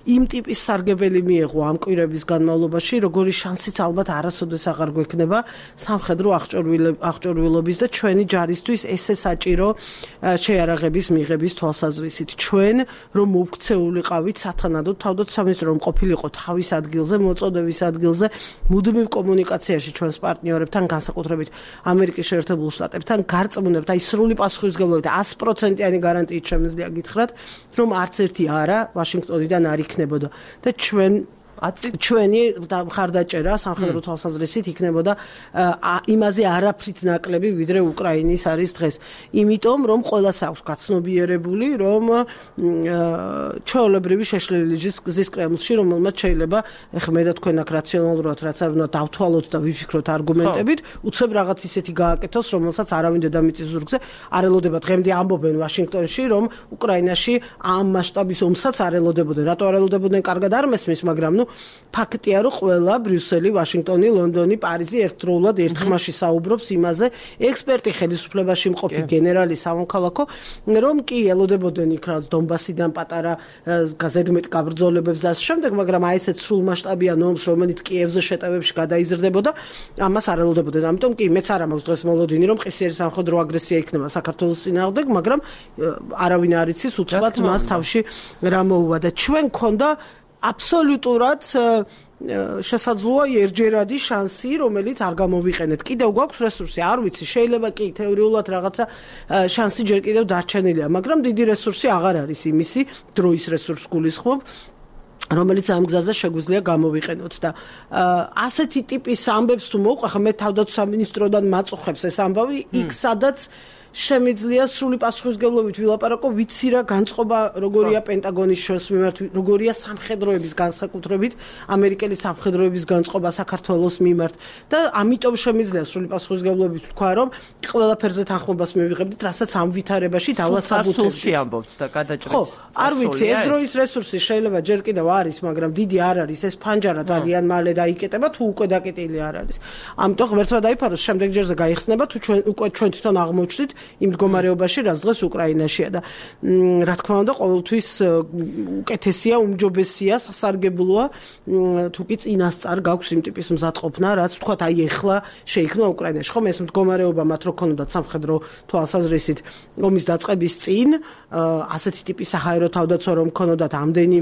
იმ ტიპის სარგებელი მიიღო ამ კვირების განმავლობაში, როგორი შანსიც ალბათ არასოდეს აღარ გვექნება სამხედრო აღჭურვილობის და ჩვენი ჯარისთვის ესე საჭირო შეიარაღების მიღების თვალსაზრისით. ჩვენ რომ მოვქცეულიყავით სათანადოდ თავდაცვის რომ ყოფილიყო თავის ადგილზე, მოწოდების ადგილზე, მუდმივ კომუნიკაციაში ჩვენს პარტნიორებთან, განსაკუთრებით ამერიკის შეერთებულ შტატებთან, გარწმუნებთ, აი სრული პასუხისმგებლობით one hundred percent-იანი გარანტიით შემიძლია გითხრათ, რომ არც ერთი არა ვაშინგტონიდან არ იქნებოდა და ჩვენ ჩვენი მხარდაჭერა სამხედრო თვალსაზრისით იქნებოდა იმაზე არაფრით ნაკლები ვიდრე უკრაინის არის დღეს. იმიტომ რომ ყველას აქვს გაცნობიერებული რომ ჩვეულებრივი შეშლილი გზის კრემლში რომელმაც შეიძლება ეხლა მე და თქვენ აქ რაციონალურად რაც არ უნდა დავთვალოთ და ვიფიქროთ არგუმენტებით უცებ რაღაც ისეთი გააკეთოს რომელსაც არავინ დედამიწის ზურგზე არ ელოდება. დღემდე ამბობენ ვაშინგტონში რომ უკრაინაში ამ მასშტაბის ომსაც არ ელოდებოდნენ. რატო არ ელოდებოდნენ კარგად არ მესმის მაგრამ ნუ ფაქტია რომ ყველა ბრიუსელი, ვაშინგტონი, ლონდონი, პარიზი ერთდროულად ერთხმაში საუბრობს იმაზე, ექსპერტი ხელისუფლებაში მყოფი გენერალი სამოქალაქო, რომ კი ელოდებოდნენ იქ რაც დონბასიდან პატარა გაზედმეტ გაბრძოლებებს და შემდეგ, მაგრამ აი ესეთ სრულმასშტაბიან ომს, რომელიც კიევზე შეტევებში გადაიზრდებოდა, ამას არ ელოდებოდნენ. ამიტომ კი მეც არ მაქვს დღეს მოლოდინი, რომ ყისიერი სამხედრო აგრესია იქნება საქართველოს წინააღმდეგ, მაგრამ არავინ არ იცის უცბად მას თავში რა მოუვა და ჩვენ გქონდა აბსოლუტურად შესაძლოა ერთჯერადი შანსი, რომელიც არ გამოვიყენეთ. კიდევ გვაქვს რესურსი, არ ვიცი, შეიძლება კი თეორიულად რაღაცა შანსი ჯერ კიდევ დარჩენილია, მაგრამ დიდი რესურსი აღარ არის იმისი, დროის რესურს გულისხმობ, რომელიც ამ გზაზე შეგვიძლია გამოვიყენოთ და ასეთი ტიპის ამბებს თუ მოვყვე, ხა მე თავდაცვის სამინისტროდან მაწუხებს ეს ამბავი, იქ სადაც შემიძლია სრული პასუხისმგებლობით ვილაპარაკო, ვიცი რა განწყობა როგორია პენტაგონის შორს მიმართ, როგორია სამხედროების განსაკუთრებით ამერიკელი სამხედროების განწყობა საქართველოს მიმართ და ამიტომ შემიძლია სრული პასუხისმგებლობით თქვა, რომ ყველაფერზე თანხმობას მივიღებდით, რასაც ამ ვითარებაში დავასაბუთებთ. სულში ამბობთ და გადაჭრით. ხო, არ ვიცი, ეს დროის რესურსი შეიძლება ჯერ კიდევ არის, მაგრამ დიდი არ არის, ეს ფანჯარა ძალიან მალე დაიკეტება, თუ უკვე დაკეტილი არ არის. ამიტომ ღმერთმა დაიფაროს, შემდეგ ჯერზე გაიხსნება, თუ ჩვენ უკვე ჩვენ თვითონ აღმოჩნდით იმ მდგომარეობაში, რაც დღეს უკრაინაშია და რა თქმა უნდა, ყოველთვის უკეთესია, უმჯობესია, სასარგებლოა, თუ კი წინასწარ გაქვს იმ ტიპის მზადყოფნა, რაც თქვათ, აი ეხლა შეიქმნა უკრაინაში. ხომ ეს მდგომარეობა მათ რო ქონოდათ სამხედრო თვალსაზრისით ომის დაწყების წინ, ასეთი ტიპის საჰაერო თავდაცვა რომ ქონოდათ ამდენი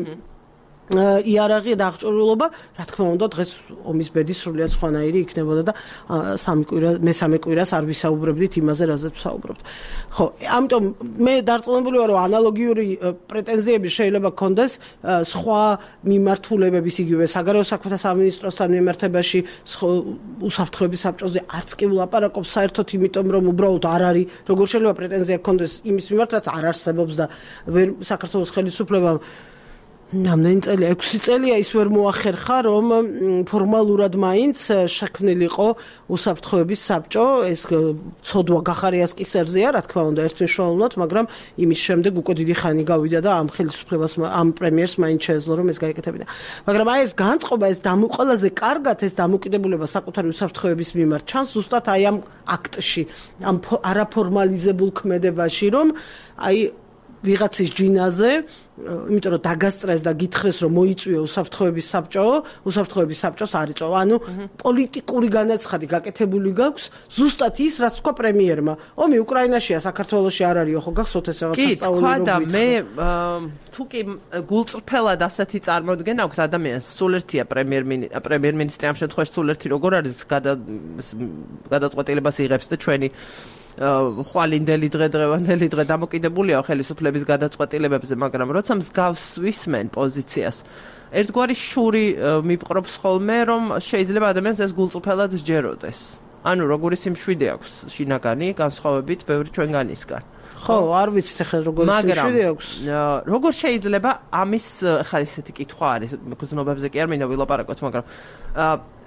იარაღი და აღჭურვილობა, რა თქმა უნდა, დღეს ომის ბედი სრულიად სხვანაირი იქნებოდა და სამი კვირა, მესამე კვირას არ ვისაუბრებდით იმაზე, რაზეც ვსაუბრობთ. ხო, ამიტომ მე დარწმუნებული ვარ, რომ ანალოგიური პრეტენზიები შეიძლება გქონდეს სხვა მიმართულებების, იგივე საგარეო საქმეთა სამინისტროსთან მიმართებაში, უსაფრთხოების საბჭოზე არც კი ვლაპარაკობ საერთოდ, იმიტომ რომ უბრალოდ არ არის, როგორ შეიძლება პრეტენზია გქონდეს იმის მიმართ, რაც არ არსებობს და ვერ საქართველოს ხელისუფლებამ ამდენი წელი, ექვსი წელია ის ვერ მოახერხა, რომ ფორმალურად მაინც შექმნილიყო უსაფრთხოების საბჭო, ეს ცოდვა გახარიასკისერზეა, რა თქმა უნდა, ერთმნიშვნელოვნად, მაგრამ იმის შემდეგ უკვე დიდი ხანი გავიდა და ამ ხელისუფლებას, ამ პრემიერს მაინც შეეძლო, რომ ეს გაეკეთებინა. მაგრამ აი ეს განწყობა, ეს ყველაზე კარგად ეს დამოკიდებულება საკუთარი უსაფრთხოების მიმართ ჩანს ზუსტად აი ამ აქტში, ამ არაფორმალიზებულ ქმედებაში, რომ აი ვიღაცის ჯინაზე, იმიტომ რომ დაგასტრეს და გითხრეს რომ მოიწვიო უსაფრთხოების საბჭო, უსაფრთხოების საბჭოს არ იწვა. ანუ პოლიტიკური განაცხადი გაკეთებული გაქვს, ზუსტად ის, რაც თქვა პრემიერმა. ომი უკრაინაშია, საქართველოში არ არისო, ხო გახსოვთ ეს რაღაც სასწაული როგორ გითხრა? კი, მე თუ კი გულწრფელად ასეთი წარმოდგენა აქვს ადამიანს, სულ ერთია პრემიერ-მინისტრი ამ შემთხვევაში სულ ერთი როგორ არის გადაწყვეტილებას იღებს და ჩვენი ხვალინდელი დღე დღევანდელი დღე დამოკიდებულია ხელისუფლების გადაწყვეტილებებზე, მაგრამ როცა მსგავს ვისმენ პოზიციას, ერთგვარი შური მიპყრობს ხოლმე, რომ შეიძლება ადამიანს ეს გულწრფელად სჯეროდეს. ანუ როგორი სიმშვიდე აქვს შინაგანი განსხვავებით ბევრი ჩვენგანისგან. ხო, არ ვიცით ახლა როგორი სიმშვიდე აქვს. როგორ შეიძლება ამის ხა ისეთი კითხვა არის, გზნობებზე კი არ მინდა ვილაპარაკოთ, მაგრამ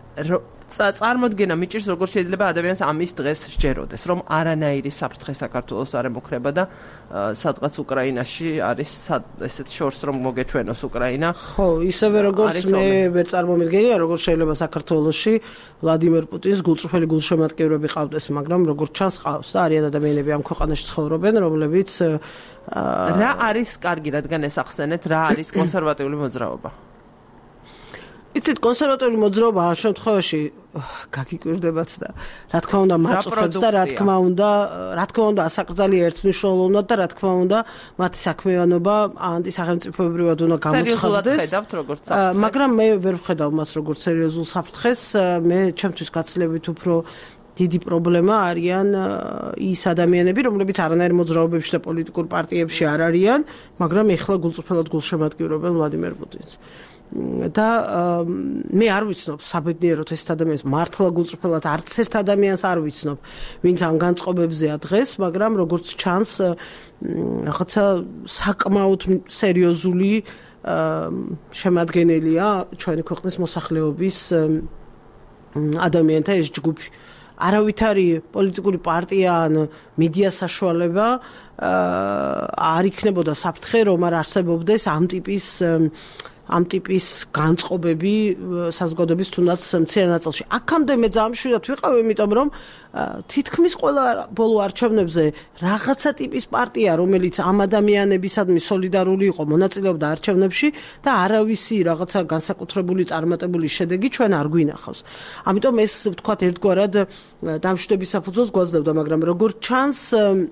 წარმოდგენა მიჭირს როგორ შეიძლება ადამიანს ამის დღეს სჯეროდეს რომ არანაირი საფრთხე საქართველოს არ ემუქრება და სადღაც უკრაინაში არის ესეთ შორს რომ მოგეჩვენოს უკრაინა ხო ისევე როგორც მე ვერ წარმომიდგენია როგორ შეიძლება საქართველოში ვლადიმერ პუტინს გულწრფელი გულშემატკივრები ყავდეს მაგრამ როგორ ჩანს ყავს და არიან ადამიანები ამ ქვეყანაში ცხოვრობენ რომლებიც რა არის კარგი რადგან ეს ახსენეთ რა არის კონსერვატიული მოძრაობა იცით კონსერვატიული მოძრაობა ამ შემთხვევაში გაგიკვირდებათ და რა თქმა უნდა მაწუხებს და რა თქმა უნდა რა თქმა უნდა ასაკრძალია ერთმნიშვნელოვნად და რა თქმა უნდა მათი საქმიანობა ანტისახელმწიფოებრივად უნდა გამოცხადდეს მაგრამ მე ვერ ვხედავ მას როგორც სერიოზულ საფრთხეს მე ჩემთვის გაცილებით უფრო დიდი პრობლემა არიან ის ადამიანები რომლებიც არანაირ მოძრაობებში და პოლიტიკურ პარტიებში არ არიან მაგრამ ეხლა გულწრფელად გულშემატკივრებენ ვლადიმერ პუტინს და მე არ ვიცნობ საბედნიეროდ ეს ადამიანს მართლა გულწრფელად არც ერთ ადამიანს არ ვიცნობ ვინც ამ განწყობებზეა დღეს მაგრამ როგორც ჩანს რაღაცა საკმაოდ სერიოზული შემადგენელია ჩვენი ქვეყნის მოსახლეობის ადამიანთა ეს ჯგუფი არავითარი პოლიტიკური პარტია ან მედია საშუალება არ იქნებოდა საფრთხე რომ არ არსებობდეს ამ ტიპის ამ ტიპის განწყობები საზოგადოების თუნდაც მცირე ნაწილში. აქამდე მე ძამშვიდად ვიყავ, იმიტომ რომ თითქმის ყველა ბოლო არჩევნებზე რაღაცა ტიპის პარტია, რომელიც ამ ადამიანებისადმი სოლიდარული იყო, მონაწილეობდა არჩევნებში და არავისი რაღაცა განსაკუთრებული წარმატებული შედეგი ჩვენ არ გვინახავს. ამიტომ ეს ვთქვათ ერთგვარად დამშვიდობის საფუძველს გვაძლევდა, მაგრამ როგორც ჩანს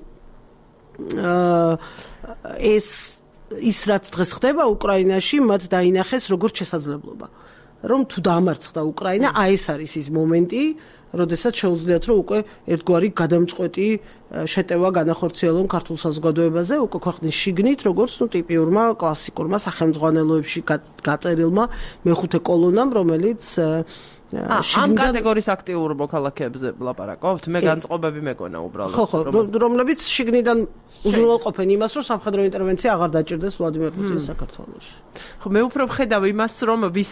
ეს ის რაც დღეს ხდება უკრაინაში მათ დაინახეს როგორც შესაძლებლობა რომ თუ დაამარცხდა უკრაინა აი ეს არის ის მომენტი როდესაც შეუძლიათ რომ უკვე ერთგვარი გადამწყვეტი შეტევა განახორციელონ ქართულ საზოგადოებაზე უკვე ქვეყნის შიგნით როგორც ნუ ტიპიურმა კლასიკურმა სახელმძღვანელოებში გაწერილმა მეხუთე კოლონამ რომელიც ამ კატეგორიის აქტიურ მოქალაქეებზე ვლაპარაკობთ მე განწყობები მეკონა უბრალოდ ხო ხო რომლებიც შიგნიდან უზრუნველყოფენ იმას რომ სამხედრო ინტერვენცია აღარ დაჭირდეს ვლადიმერ პუტინს საქართველოში ხო მე უფრო ვხედავ იმას რომ ვის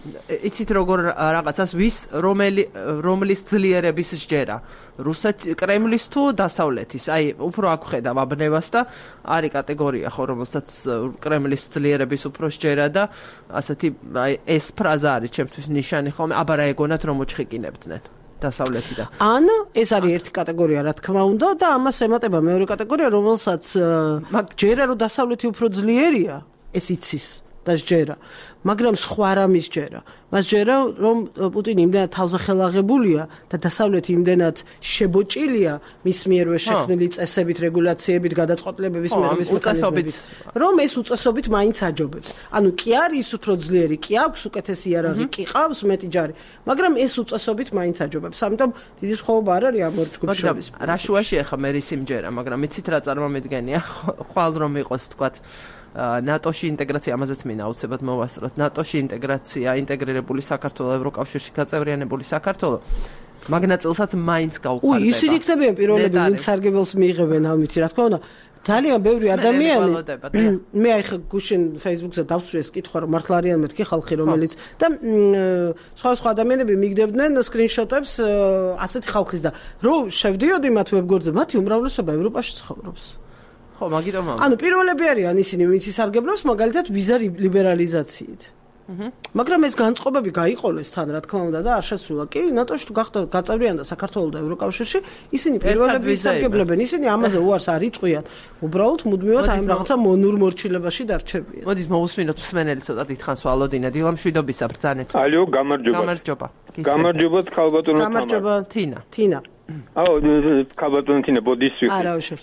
იცით როგორ რაღაცას ვის რომელი რომლის ძლიერების სჯერა რუსეთ კრემლის თუ დასავლეთის აი უფრო აქ ვხედავ აბნევას და არის კატეგორია ხო რომელსაც კრემლის ძლიერების უფრო სჯერა და ასეთი აი ეს ფრაზა არის ჩემთვის ნიშანი ხომ აბა რა ეგონათ რომ მოჩხიკინებდნენ დასავლეთიდან. ან ეს არის ერთი კატეგორია რა თქმა უნდა და ამას ემატება მეორე კატეგორია რომელსაც ჯერა რომ დასავლეთი უფრო ძლიერია ეს იცის და ჯერა მაგრამ სხვა რამის ჯერა მას ჯერა რომ პუტინი იმდენად თავზე ხელაღებულია და დასავლეთი იმდენად შებოჭილია მის მიერვე შექმნილი წესებით რეგულაციებით გადაწყვეტილებების მიღების მექანიზმებით რომ ეს უწესობით მაინც აჯობებს ანუ კი არის უფრო ძლიერი კი აქვს უკეთესი იარაღი კი ყავს მეტი ჯარი მაგრამ ეს უწესობით მაინც აჯობებს ამიტომ დიდი სხვაობა არ არის ამ ორ ჯგუფს შორის რა შუაში ახლა მე რის იმჯერა მაგრამ იცით რა წარმომედგენია ხვალ რომ იყოს თქვათ ნატოში ინტეგრაცია ამაზეც მინდა აუცილებლად მოვასწროთ ნატოში ინტეგრაცია ინტეგრირებული საქართველოს ევროკავშირში გაწევრიანებული საქართველოს მაგნაწილსაც მაინც გაუყარდება. უი ისინი იქნებიან პირველები ვინც სარგებელს მიიღებენ ამით რა თქმა უნდა ძალიან ბევრი ადამიანი მე აი ხა გუშინ Facebook-ზე დავსვი ეს კითხვა რომ მართლა არიან მეთქი ხალხი რომელიც და სხვა სხვა ადამიანები მიგდებდნენ სკრინშოტებს ასეთი ხალხის და რო შევდიოდი მათ ვებგვერდზე მათი უმრავლესობა ევროპაში ცხოვრობს. ხო, მაგიტომ ანუ პირველები არიან ისინი, ვინც ისარგებლობს მაგალითად ვიზა ლიბერალიზაციით. მაგრამ ეს განწყობები გაიყოლეს თან, რა თქმა უნდა და არ შესულა. კი, ნატოში თუ გახდა გაწევრიანდა საქართველოს და ევროკავშირში, ისინი პირველები ისარგებლებენ, ისინი ამაზე უარს არ იტყვიან. უბრალოდ მუდმივად აი რაღაცა მონურ მორჩილებაში დარჩებიან. მოდით მოვუსმინოთ მსმენელი ცოტა დიდხანს ვალოდინა, დილამშვიდობისა ბრძანეთ. ალიო, გამარჯობა. გამარჯობა. გამარჯობა ქალბატონო თამა. გამარჯობა თინა. თინა. აუ, ქალბატონო თინა, ბოდიშვი. არა, უშავს.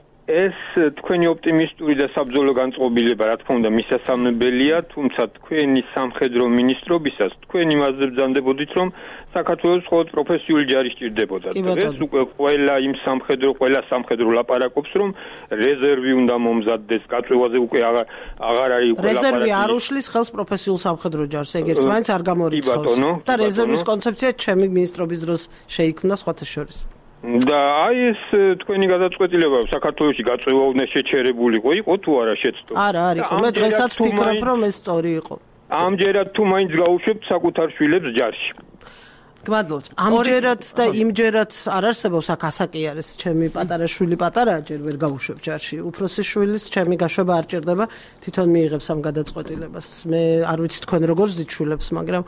ეს თქვენი ოპტიმისტური და საბრძოლო განწყობილება, რა თქმა უნდა, მისასალმებელია, თუმცა თქვენი სამხედრო მინისტრობისას თქვენ იმაზე ბრძანდებოდით, რომ საქართველოს მხოლოდ პროფესიული ჯარი სჭირდებოდა. დღეს უკვე ყველა იმ სამხედრო, ყველა სამხედრო ლაპარაკობს, რომ რეზერვი უნდა მომზადდეს, გაწევაზე უკვე აღარ აღარ არის უკვე ლაპარაკი. რეზერვი არ უშლის ხელს პროფესიულ სამხედრო ჯარს, ეგეც მაინც არ გამორიცხავს. და რეზერვის კონცეფცია ჩემი მინისტრობის დროს შეიქმნა სხვათა შორის. და აი ეს თქვენი გადაწყვეტილება საქართველოში გაწევა უნდა შეჩერებულიყო, იყო თუ არა შეცდო? არა, არ იყო. მე დღესაც ვფიქრობ, რომ ეს სწორი იყო. ამჯერად თუ მაინც გაუშვებთ საკუთარ შვილებს ჯარში. გმადლობთ. ამჯერად და იმჯერად არ არსებობს აქ ასაკი არის ჩემი პატარა შვილი პატარა ჯერ ვერ გავუშვებ ჯარში. უფროსი შვილის ჩემი გაშვება არ ჭირდება, თვითონ მიიღებს ამ გადაწყვეტილებას. მე არ ვიცი თქვენ როგორ ზით შვილებს, მაგრამ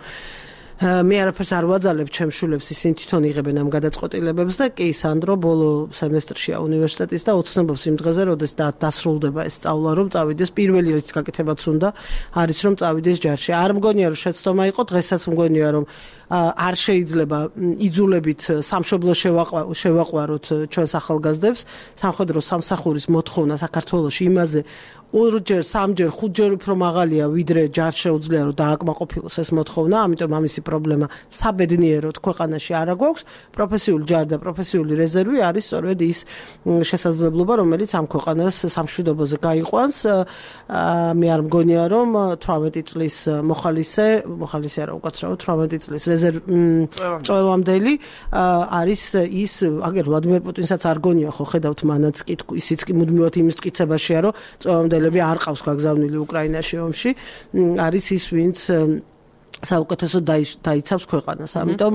მე არაფერს არ ვაძალებ ჩემ შვილებს, ისინი თვითონ იღებენ ამ გადაწყვეტილებებს და კი სანდრო ბოლო სემესტრშია უნივერსიტეტის და ოცნებობს იმ დღეზე, როდეს დასრულდება ეს სწავლა, რომ წავიდეს პირველი რიც გაკეთებაც უნდა არის რომ წავიდეს ჯარში. არ მგონია რომ შეცდომა იყო, დღესაც მგონია რომ არ შეიძლება იძულებით სამშობლოს შევაყვაროთ ჩვენს ახალგაზრდებს. სამხედრო სამსახურის მოთხოვნა საქართველოში იმაზე ორჯერ, სამჯერ, ხუთჯერ უფრო მაღალია, ვიდრე ჯარს შეუძლია რომ დააკმაყოფილოს ეს მოთხოვნა, ამიტომ ამისი პრობლემა საბედნიეროდ ქვეყანაში არ აქვს. პროფესიული ჯარი და პროფესიული რეზერვი არის სწორედ ის შესაძლებლობა, რომელიც ამ ქვეყანას სამშვიდობოზე გაიყვანს. მე არ მგონია რომ თვრამეტი წლის მოხალისე, მოხალისე არა უკაცრავად თვრამეტი წლის წვევამდელი არის ის, აგერ ვლადიმერ პუტინსაც არ გონია ხო ხედავთ მანაც კი ისიც კი მუდმივად იმის მტკიცებაშია რომ წვევამდელები არ ყავს გაგზავნილი უკრაინაში ომში, არის ის ვინც საუკეთესო დაიცავს ქვეყანას. ამიტომ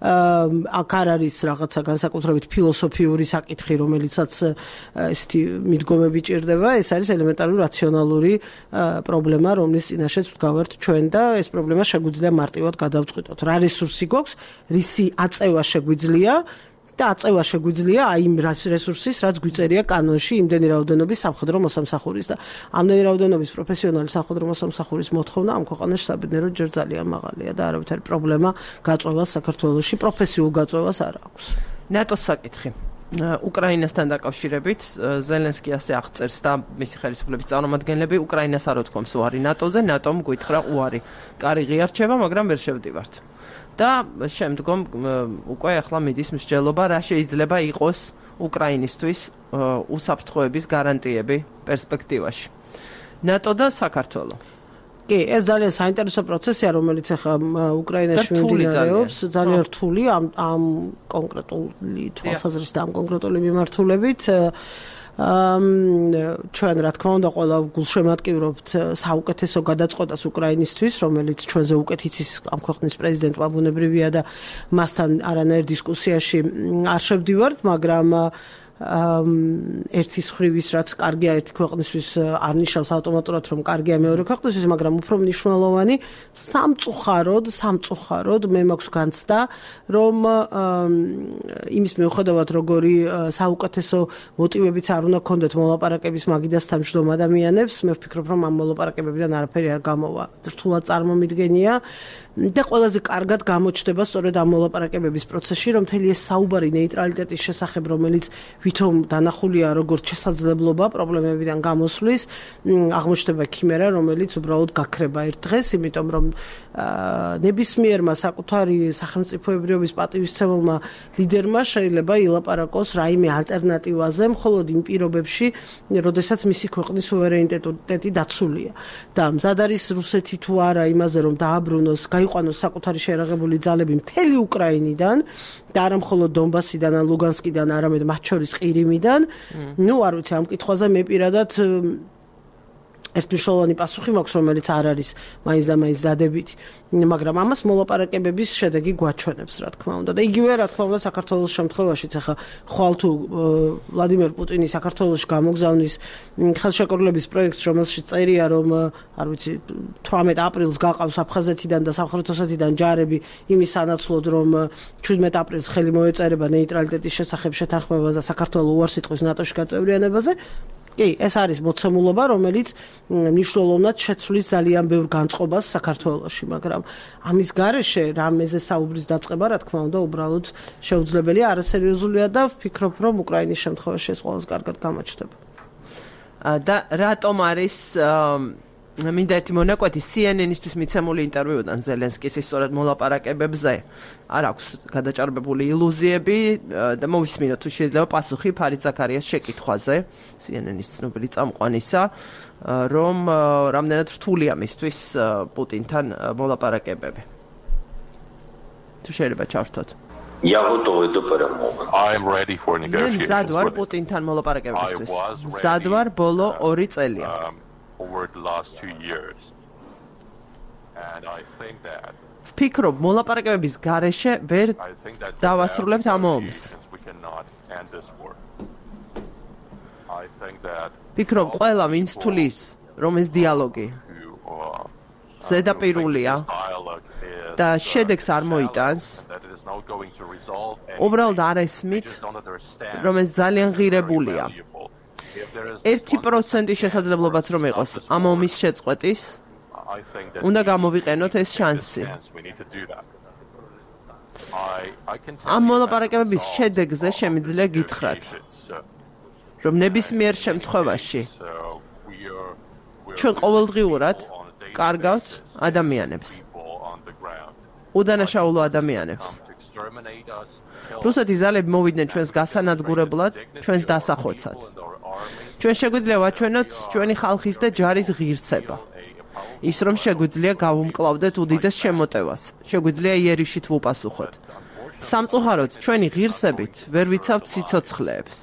აქ არ არის რაღაცა განსაკუთრებით ფილოსოფიური საკითხი, რომელიცაც ესეთი მიდგომები ჭირდება, ეს არის ელემენტარული რაციონალური პრობლემა, რომლის წინაშეც ვდგავართ ჩვენ და ეს პრობლემა შეგვიძლია მარტივად გადავწყვიტოთ. რა რესურსი გვაქვს, რისი აწევა შეგვიძლია და აწევა შეგვიძლია აი იმ რესურსის, რაც გვიწერია კანონში იმდენი რაოდენობის სამხედრო მოსამსახურის და ამდენი რაოდენობის პროფესიონალი სამხედრო მოსამსახურის მოთხოვნა ამ ქვეყანაში საბედნიეროდ ჯერ ძალიან მაღალია და არავითარი პრობლემა გაწვევას საქართველოში პროფესიულ გაწვევას არ აქვს. ნატოს საკითხი. უკრაინასთან დაკავშირებით ზელენსკი ასე აღწერს და მისი ხელისუფლების წარმომადგენლები უკრაინას არ უთქვამს უარი ნატოზე, ნატომ გითხრა უარი. კარი ღიარჩება, მაგრამ ვერ შევდივართ. და შემდგომ უკვე ახლა მიდის მსჯელობა, რა შეიძლება იყოს უკრაინისთვის უსაფრთხოების გარანტიები პერსპექტივაში. ნატო და საქართველო. კი, ეს ძალიან საინტერესო პროცესია, რომელიც ახლა უკრაინაში მიმდინარეობს, ძალიან რთული ამ ამ კონკრეტული თვალსაზრისით და ამ კონკრეტული მიმართულებით. ჩვენ რა თქმა უნდა ყველა გულშემატკივრობთ საუკეთესო გადაწყვეტას უკრაინისთვის, რომელიც ჩვენზე უკეთ იცის ამ ქვეყნის პრეზიდენტმა ბუნებრივია და მასთან არანაირ დისკუსიაში არ შევდივართ, მაგრამ ერთის ხრივის რაც კარგია ერთი ქვეყნისთვის არ ნიშნავს ავტომატურად რომ კარგია მეორე ქვეყნისთვის, მაგრამ უფრო მნიშვნელოვანი სამწუხაროდ, სამწუხაროდ მე მაქვს განცდა, რომ იმის მიუხედავად როგორი საუკეთესო მოტივებიც არ უნდა ქონდეთ მოლაპარაკების მაგიდასთან მждომ ადამიანებს, მე ვფიქრობ რომ ამ მოლაპარაკებებიდან არაფერი არ გამოვა. რთულად წარმომიდგენია და ყველაზე კარგად გამოჩნდება სწორედ ამ მოლაპარაკებების პროცესში, რომ მთელი ეს საუბარი ნეიტრალიტეტის შესახებ, რომელიც ვითომ დანახულია როგორც შესაძლებლობა პრობლემებიდან გამოსვლის, აღმოჩნდება ქიმერა, რომელიც უბრალოდ გაქრება ერთ დღეს, იმიტომ რომ ნებისმიერმა საკუთარი სახელმწიფოებრიობის პატივისცემელმა ლიდერმა შეიძლება ილაპარაკოს რაიმე ალტერნატივაზე, მხოლოდ იმ პირობებში, როდესაც მისი ქვეყნის სუვერენიტეტი დაცულია. და მზად არის რუსეთი თუ არა იმაზე, რომ დააბრუნოს, გაიყვანოს საკუთარი შეერაღებული ძალები მთელი უკრაინიდან და არა მხოლოდ დონბასიდან ან ლუგანსკიდან, არამედ მათ შორის ყირიმიდან. ნუ არ ვიცი ამ კითხვაზე მე პირადად ერთმნიშვნელოვანი პასუხი მაქვს, რომელიც არ არის მაინც და მაინც დადებითი, მაგრამ ამას მოლაპარაკებების შედეგი გვაჩვენებს, რა თქმა უნდა. და იგივე რა თქმა უნდა საქართველოს შემთხვევაშიც ახლა ხვალ თუ ვლადიმერ პუტინი საქართველოში გამოგზავნის ხელშეკრულების პროექტს, რომელშიც წერია, რომ არ ვიცი თვრამეტ აპრილს გაყავს აფხაზეთიდან და სამხრეთ ოსეთიდან ჯარები იმის სანაცვლოდ, რომ შვიდმეტ აპრილს ხელი მოეწერება ნეიტრალიტეტის შესახებ შეთანხმებას და საქართველოს უარს იტყვის ნატოში გაწევრიანებაზე. კი, ეს არის მოცემულობა, რომელიც მნიშვნელოვნად შეცვლის ძალიან ბევრ განწყობას საქართველოში, მაგრამ ამის გარეშე რამეზე საუბრის დაწყება, რა თქმა უნდა, უბრალოდ შეუძლებელია, არასერიოზულია და ვფიქრობ, რომ უკრაინის შემთხვევაში ეს ყველაზე კარგად გამოჩნდება. და რატომ არის მინდა ერთი მონაკვეთი C N N-ისთვის მიცემული ინტერვიუდან ზელენსკის სწორედ მოლაპარაკებებზე არ აქვს გადაჭარბებული ილუზიები და მოვისმინოთ თუ შეიძლება პასუხი ფარიდ ზაქარიას შეკითხვაზე C N N-ის ცნობილი წამყვანისა, რომ რამდენად რთულია მისთვის პუტინთან მოლაპარაკებები. თუ შეიძლება ჩავრთოთ. Я готовый до перемовин. I am ready for negotiations. ზადვარ პუტინთან მოლაპარაკებისთვის. ზადვარ ბოლო ორი წელია. over the last two years. And I think that ვფიქრობ, მოლაპარაკებების გარეშე ვერ დავასრულებთ ამ ომს. ვფიქრობ, ყველა ვინც თulis, რომ ეს დიალოგი ზედაპირულია და შედეგს არ მოიტანს, უბრალოდ არ ესმით, რომ ეს ძალიან ღირებულია. ერთი პროცენტი შესაძლებლობაც რომ იყოს ამ ომის შეწყვეტის, უნდა გამოვიყენოთ ეს შანსი. ამ მოლაპარაკებების შედეგზე შემიძლია გითხრათ, რომ ნებისმიერ შემთხვევაში ჩვენ ყოველდღიურად კარგავთ ადამიანებს. უდანაშაულო ადამიანებს. რუსეთის ძალები მოვიდნენ ჩვენს გასანადგურებლად, ჩვენს დასახოცად. ჩვენ შეგვიძლია ვაჩვენოთ ჩვენი ხალხის და ჯარის ღირსება. ის რომ შეგვიძლია გავუმკლავდეთ უდიდეს შემოტევას, შეგვიძლია იერიშით ვუპასუხოთ. სამწუხაროდ, ჩვენი ღირსებით ვერ ვიცავთ სიცოცხლეებს.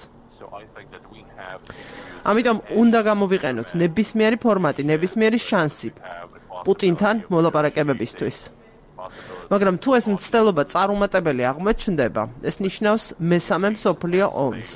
ამიტომ უნდა გამოვიყენოთ ნებისმიერი ფორმატი, ნებისმიერი შანსი პუტინთან მოლაპარაკებებისთვის. მაგრამ თუ ეს მცდელობა წარუმატებელი აღმოჩნდება, ეს ნიშნავს მესამე მსოფლიო ომს.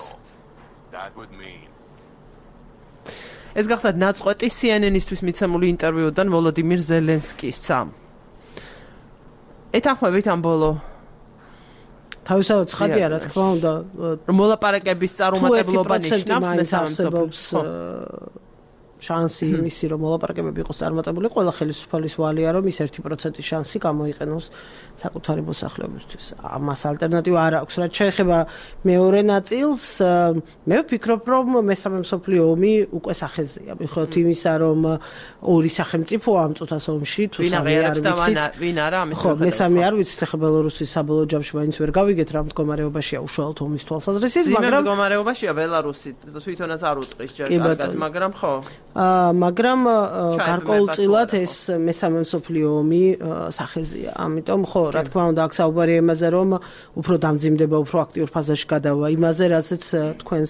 ეს გახლავთ ნაწყვეტი C N N-ისთვის მიცემული ინტერვიუდან ვოლოდიმირ ზელენსკისა. ეთანხმებით ამ ბოლო თავისთავად ცხადია, რა თქმა უნდა, რომ მოლაპარაკების წარუმატებლობა ნიშნავს მესამე მსოფლიო შანსი იმისი, რომ მოლაპარაკებები იყოს წარმატებული, ყველა ხელისუფალის ვალია, რომ ის ერთი პროცენტი შანსი გამოიყენოს საკუთარი მოსახლეობისთვის. ამას ალტერნატივა არ აქვს. რაც შეეხება მეორე ნაწილს, მე ვფიქრობ, რომ მესამე მსოფლიო ომი უკვე სახეზეა. მიუხედავად იმისა, რომ ორი სახელმწიფო ამ წუთას ომში, თუ სამი არ ვიცით, ვინ არა ამის ხო, მესამე არ ვიცით, ახლა ბელარუსის საბოლოო ჯამში მაინც ვერ გავიგეთ რა მდგომარეობაშია უშუალოდ ომის თვალსაზრისით, მაგრამ მდგომარეობაშია ბელარუსი, თვითონაც არ უწყის ჯერ კარგად, მაგრამ ხო აა მაგრამ გარკვეულწილად ეს მესამე მსოფლიო ომი სახეზეა. ამიტომ ხო, რა თქმა უნდა, აქ საუბარია იმაზე, რომ უფრო დამძიმდება, უფრო აქტიურ ფაზაში გადავა. იმაზე, რაცაც თქვენს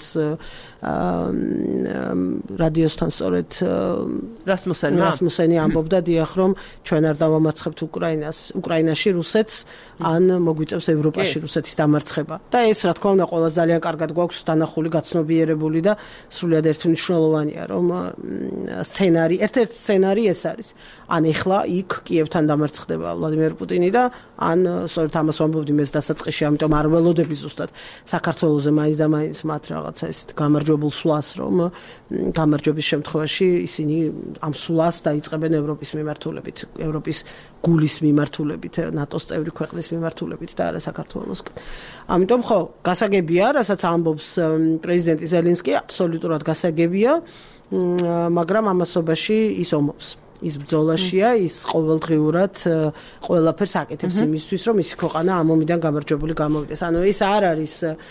რადიოსთან სწორედ რასმუსენი რასმუსენი ამბობდა, დიახ, რომ ჩვენ არ დავამარცხებთ უკრაინას, უკრაინაში რუსეთს, ან მოგვიწევს ევროპაში რუსეთის დამარცხება. და ეს, რა თქმა უნდა, ყველას ძალიან კარგად გვაქვს დანახული, გაცნობიერებული და სრულიად ერთმნიშვნელოვანია, რომ სცენარი, ერთ-ერთი სცენარი ეს არის. ან ეხლა იქ კიევთან დამარცხდება ვლადიმერ პუტინი და ან სწორედ ამას ვამბობდი მეც დასაწყისში, ამიტომ არ ველოდები ზუსტად საქართველოზე მაინც და მაინც მათ რაღაცა ისეთ გამარჯვებულ სვლას, რომ გამარჯვების შემთხვევაში ისინი ამ სვლას დაიწყებენ ევროპის მიმართულებით, ევროპის გულის მიმართულებით, ნატოს წევრი ქვეყნის მიმართულებით და არა საქართველოსკენ. ამიტომ ხო, გასაგებია, რასაც ამბობს პრეზიდენტი ზელენსკი, აბსოლუტურად გასაგებია, მაგრამ ამასობაში ის ომობს. ის ბრძოლაშია, ის ყოველდღიურად ყველაფერს აკეთებს იმისთვის, რომ ის ქვეყანა ამ ომიდან გამარჯვებული გამოვიდეს. ანუ ეს არ არის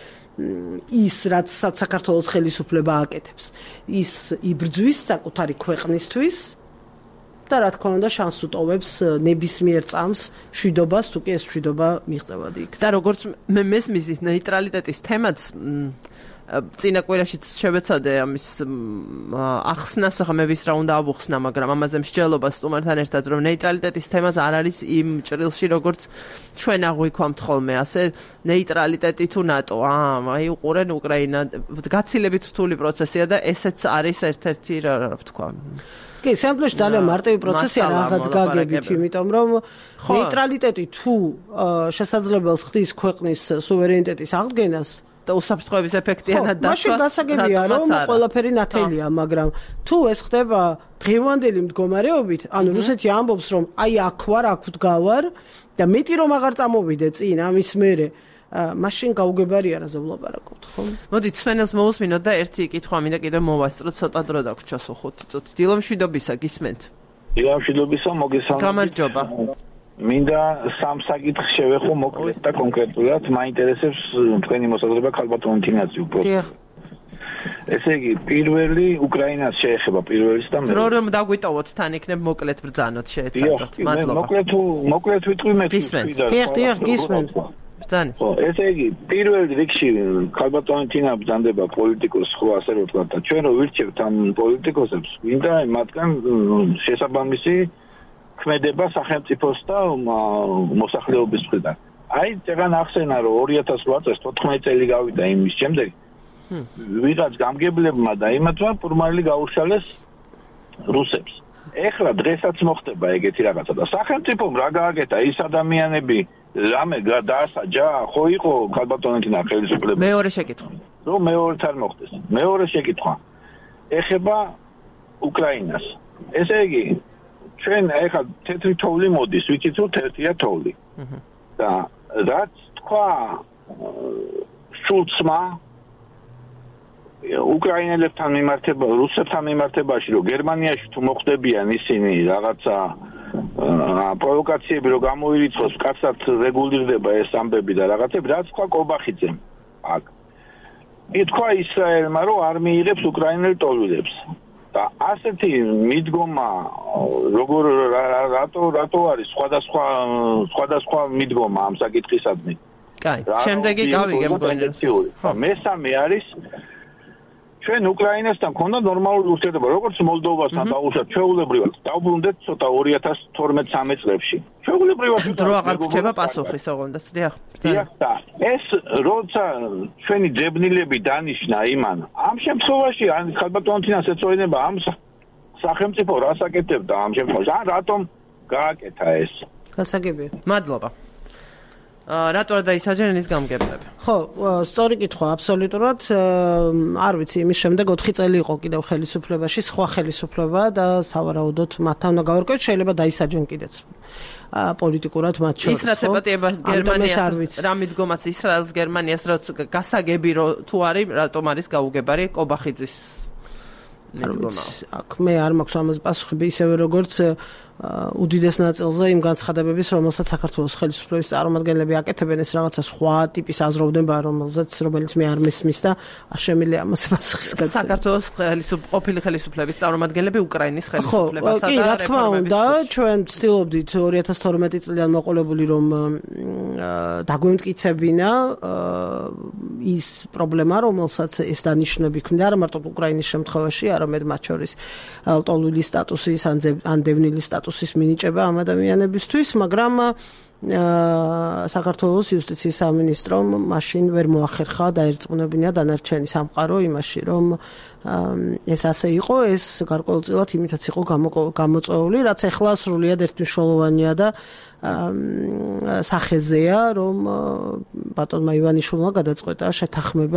ის, რაც საქართველოს ხელისუფლება აკეთებს. ის იბრძვის საკუთარი ქვეყნისთვის და რა თქმა უნდა შანსს უტოვებს ნებისმიერ წამს მშვიდობას, თუ კი ეს მშვიდობა მიღწევადი იქნება. და როგორც მე მესმის ის ნეიტრალიტეტის თემაც წინა კვირაში შევეცადე ამის ახსნას, ახლა მე ვის რა უნდა ავუხსნა, მაგრამ ამაზე მსჯელობა სტუმართან ერთად, რომ ნეიტრალიტეტის თემაც არ არის იმ ჭრილში, როგორც ჩვენ აღვიქვამთ ხოლმე, ასე ნეიტრალიტეტი თუ ნატო, აა, აი უყურენ უკრაინა, გაცილებით რთული პროცესია და ესეც არის ერთ-ერთი რა ვთქვა. კი, სამწუხაროდ ძალიან მარტივი პროცესია რაღაც გაგებით, იმიტომ რომ ნეიტრალიტეტი თუ შესაძლებელს ხდის ქვეყნის სუვერენიტეტის აღდგენას და უსაფრთხოების ეფექტიანად დაშლას. მაშინ გასაგებია, რომ ყველაფერი ნათელია, მაგრამ თუ ეს ხდება დღევანდელი მდგომარეობით, ანუ რუსეთი ამბობს, რომ აი აქ ვარ, აქ ვდგავარ და მეტი რომ აღარ წამოვიდე წინ ამის მერე, მაშინ გაუგებარია რაზე ვლაპარაკობთ, ხო? მოდი ცვენელს მოусმინოთ და ერთი კითხვა მინდა კიდევ მოვასწროთ, ცოტა დრო დაგვრჩას ხუთი წუთი. დილომშვიდობისა, გისმენთ? დილომშვიდობისა, მოგესალმებით. გამარჯობა. მინდა სამ საკითხს შევეხო მოკლედ და კონკრეტულად, მაინტერესებს თქვენი მოსაზრება ქალბატონ თინაძე უფრო. ესე იგი, პირველი უკრაინას შეეხება პირველის და მეორე. რო რომ დაგვიტოვოთ თან იქნებ მოკლედ ბრძანოთ შეეცადოთ. მადლობა. მოკლედ მოკლედ ვიტყვი მე გისმენთ. დიახ, დიახ, გისმენთ. ბრძანი. ხო, ესე იგი, პირველ რიგში ქალბატონ თინა ბრძანდება პოლიტიკოს, ხო, ასე რომ ვთქვა და ჩვენ რო ვირჩევთ ამ პოლიტიკოსებს, მინდა მათგან შესაბამისი ქმედება სახელმწიფოს და მოსახლეობის მხრიდან. აი, წეგან ახსენა, რომ ორი ათას ოთხ წელს თოთხმეტი წელი გავიდა იმის შემდეგ. ვიღაც გამგებლებმა და იმათმა პურმალი გაუშალეს რუსებს. ეხლა დღესაც მოხდება ეგეთი რაღაცა და სახელმწიფომ რა გააკეთა ის ადამიანები რამე დაასაჯა ხო იყო ქალბატონეთინა ხელისუფლება მეორე შეკითხვა რომ მეორე თან მოხდეს მეორე შეკითხვა ეხება უკრაინას ესე იგი ჩვენ ეხლა თეთრი თოვლი მოდის ვიცით რომ თეთრია თოვლი და რაც თქვა შულცმა უკრაინელებთან მიმართება, რუსებთან მიმართებაში, რომ გერმანიაში თუ მოხდებიან ისინი რაღაცა პროვოკაციები, რომ გამოირიცხოს, კაცად რეგულირდება ეს ამბები და რაღაცები, რაც თქვა კობახიძემ. აქ. ითქვა ისრაელმა, რომ არ მიიღებს უკრაინელ ტოლვილებს. და ასეთი მიდგომა, როგორ რატო რატო არის სხვადასხვა სხვადასხვა მიდგომა ამ საკითხისადმი. კაი, შემდეგი გავიგე მგონი. მესამე არის ჩვენ უკრაინასთან ქონდა ნორმალური ურთიერთობა, როგორც მოლდოვასთან დაუშვათ ჩვეულებრივად. დავბრუნდეთ ცოტა ორი ათას თორმეტ სამი წლებში. ჩვეულებრივად დრო აღარ გრჩება პასუხის ოღონდ, დიახ. დიახ, ეს როცა ჩვენი ძებნილები დანიშნა იმან, ამ შემთხვევაში ან ხალბატონთინას ეწოდება ამ სახელმწიფო რას აკეთებდა ამ შემთხვევაში? ან რატომ გააკეთა ეს? გასაგებია. მადლობა. რატო არ დაისაჯენ ის გამგებლები? ხო, სწორი კითხვა, აბსოლუტურად. არ ვიცი, იმის შემდეგ ოთხი წელი იყო კიდევ ხელისუფლებაში, სხვა ხელისუფლება და სავარაუდოდ მათთან უნდა გავარკვევთ, შეიძლება დაისაჯენ კიდეც. პოლიტიკურად მათ შორის. ის რაც ეპატიება გერმანიას, რა მიდგომაც ისრაელს გერმანიას რაც გასაგები თუ არის, რატომ არის გაუგებარი კობახიძის მიდგომა? აქ მე არ მაქვს ამაზე პასუხი, ისევე როგორც უდიდეს ნაწილზე იმ განცხადებების, რომელსაც საქართველოს ხელისუფლების წარმომადგენლები აკეთებენ, ეს რაღაცა სხვა ტიპის აზროვნება, რომელზეც რომელიც მე არ მესმის და არ შემიძლია ამაზე პასუხის გაცემა. საქართველოს ყოფილი ხელისუფლების წარმომადგენლები უკრაინის ხელისუფლებასა და კი, რა თქმა უნდა, ჩვენ ვცდილობდით ორი ათას თორმეტი წლიდან მოყოლებული რომ დაგვემტკიცებინა ის პრობლემა, რომელსაც ეს დანიშნები ქმნიდა, არა მარტო უკრაინის შემთხვევაში, არამედ მათ შორის ლტოლვილი სტატუსის ან დევნილი სტატუსის სტატუსის მინიჭება ამ ადამიანებისთვის, მაგრამ საქართველოს იუსტიციის სამინისტრომ მაშინ ვერ მოახერხა და ერწყმუნებინა დანარჩენი სამყარო იმაში, რომ ეს ასე იყო, ეს გარკვეულწილად იმითაც იყო გამოწვეული, რაც ახლა სრულიად ერთმნიშვნელოვანია და სახეზეა, რომ ბატონმა ივანიშვილმა გადაწყვეტა შეთანხმება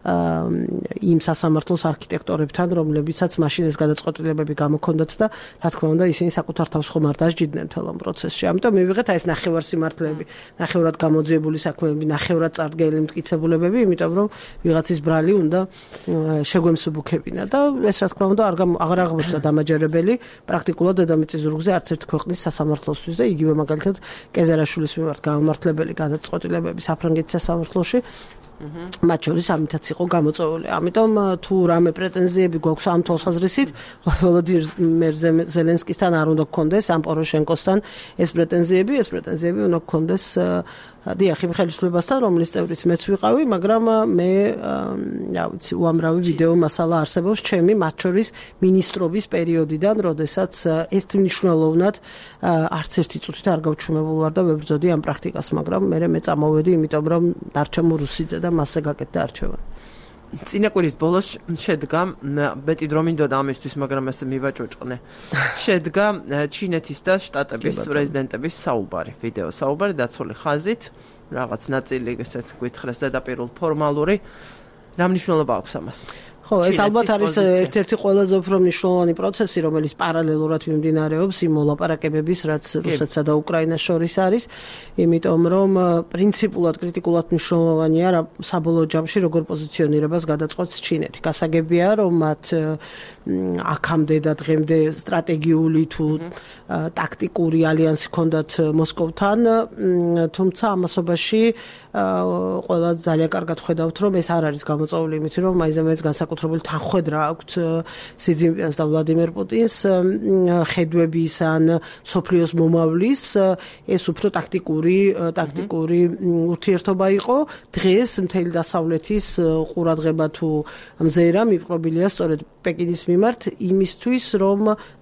იმ სასამართლოს არქიტექტორებთან, რომლებიცაც მაშინ ეს გადაწყვეტილებები გამოქონდათ და რა თქმა უნდა ისინი საკუთარ თავს ხომ არ დასჯიდნენ მთელ ამ პროცესში. ამიტომ მივიღეთ აი ეს ნახევარსიმართლეები, ნახევრად გამოძიებული საქმეები, ნახევრად წარდგენილი მტკიცებულებები, იმიტომ რომ ვიღაცის ბრალი უნდა შეგვემსუბუქებინა და ეს რა თქმა უნდა აღარ აღმოჩნდა დამაჯერებელი პრაქტიკულად დედამიწის ზურგზე არც ერთ ქვეყნის სასამართლოსთვის და იგივე მაგალითად კეზერაშვილის მიმართ გამართლებელი გადაწყვეტილებები საფრანგეთის სასამართლოში მათ შორის ამითაც იყო გამოწვეული. ამიტომ თუ რამე პრეტენზიები გვაქვს ამ თვალსაზრისით, ვლადიმერ ზელენსკისთან არ უნდა გქონდეს, ამ პოროშენკოსთან ეს პრეტენზიები, ეს პრეტენზიები უნდა გქონდეს დიახ, იმ ხელისუფლებასთან, რომლის წევრიც მეც ვიყავი, მაგრამ მე, რა ვიცი, უამრავი ვიდეო მასალა არსებობს ჩემი, მათ შორის მინისტრობის პერიოდიდან, როდესაც ერთმნიშვნელოვნად არც ერთი წუთით არ გავჩუმებულ ვარ და ვებრძოდი ამ პრაქტიკას, მაგრამ მე მე წამოვედი, იმიტომ რომ დარჩა მურუსიძე და მასზე გაკეთდა არჩევანი. წინაკვირის ბოლოს შედგა, მეტი დრო მინდოდა ამისთვის, მაგრამ ესე მივაჭოჭყნე. შედგა ჩინეთის და შტატების პრეზიდენტების საუბარი, ვიდეო საუბარი დაცული ხაზით, რაღაც ნაწილი ესეთ გვითხრეს ზედაპირულ ფორმალური. რა მნიშვნელობა აქვს ამას? ხო, ეს ალბათ არის ერთ-ერთი ყველაზე უფრო მნიშვნელოვანი პროცესი, რომელიც პარალელურად მიმდინარეობს იმ მოლაპარაკებების, რაც რუსეთსა და უკრაინას შორის არის, იმიტომ რომ პრინციპულად კრიტიკულად მნიშვნელოვანია საბოლოო ჯამში როგორ პოზიციონირებას გადაწყვეტს ჩინეთი. გასაგებია, რომ მათ აქამდე და დღემდე სტრატეგიული თუ ტაქტიკური ალიანსი ჰქონდათ მოსკოვთან, თუმცა ამასობაში ყველა ძალიან კარგად ხედავთ, რომ ეს არ არის გამოწვეული იმით, რომ მაინც განსაკუთრებული თანხმედრა აქვთ სი ძინპინს და ვლადიმერ პუტინს ხედვების ან სოფლიოს მომავლის, ეს უფრო ტაქტიკური ტაქტიკური ურთიერთობა იყო. დღეს მთელი დასავლეთის ყურადღება თუ მზერა მიპყრობილია სწორედ პეკინის მიმართ იმისთვის, რომ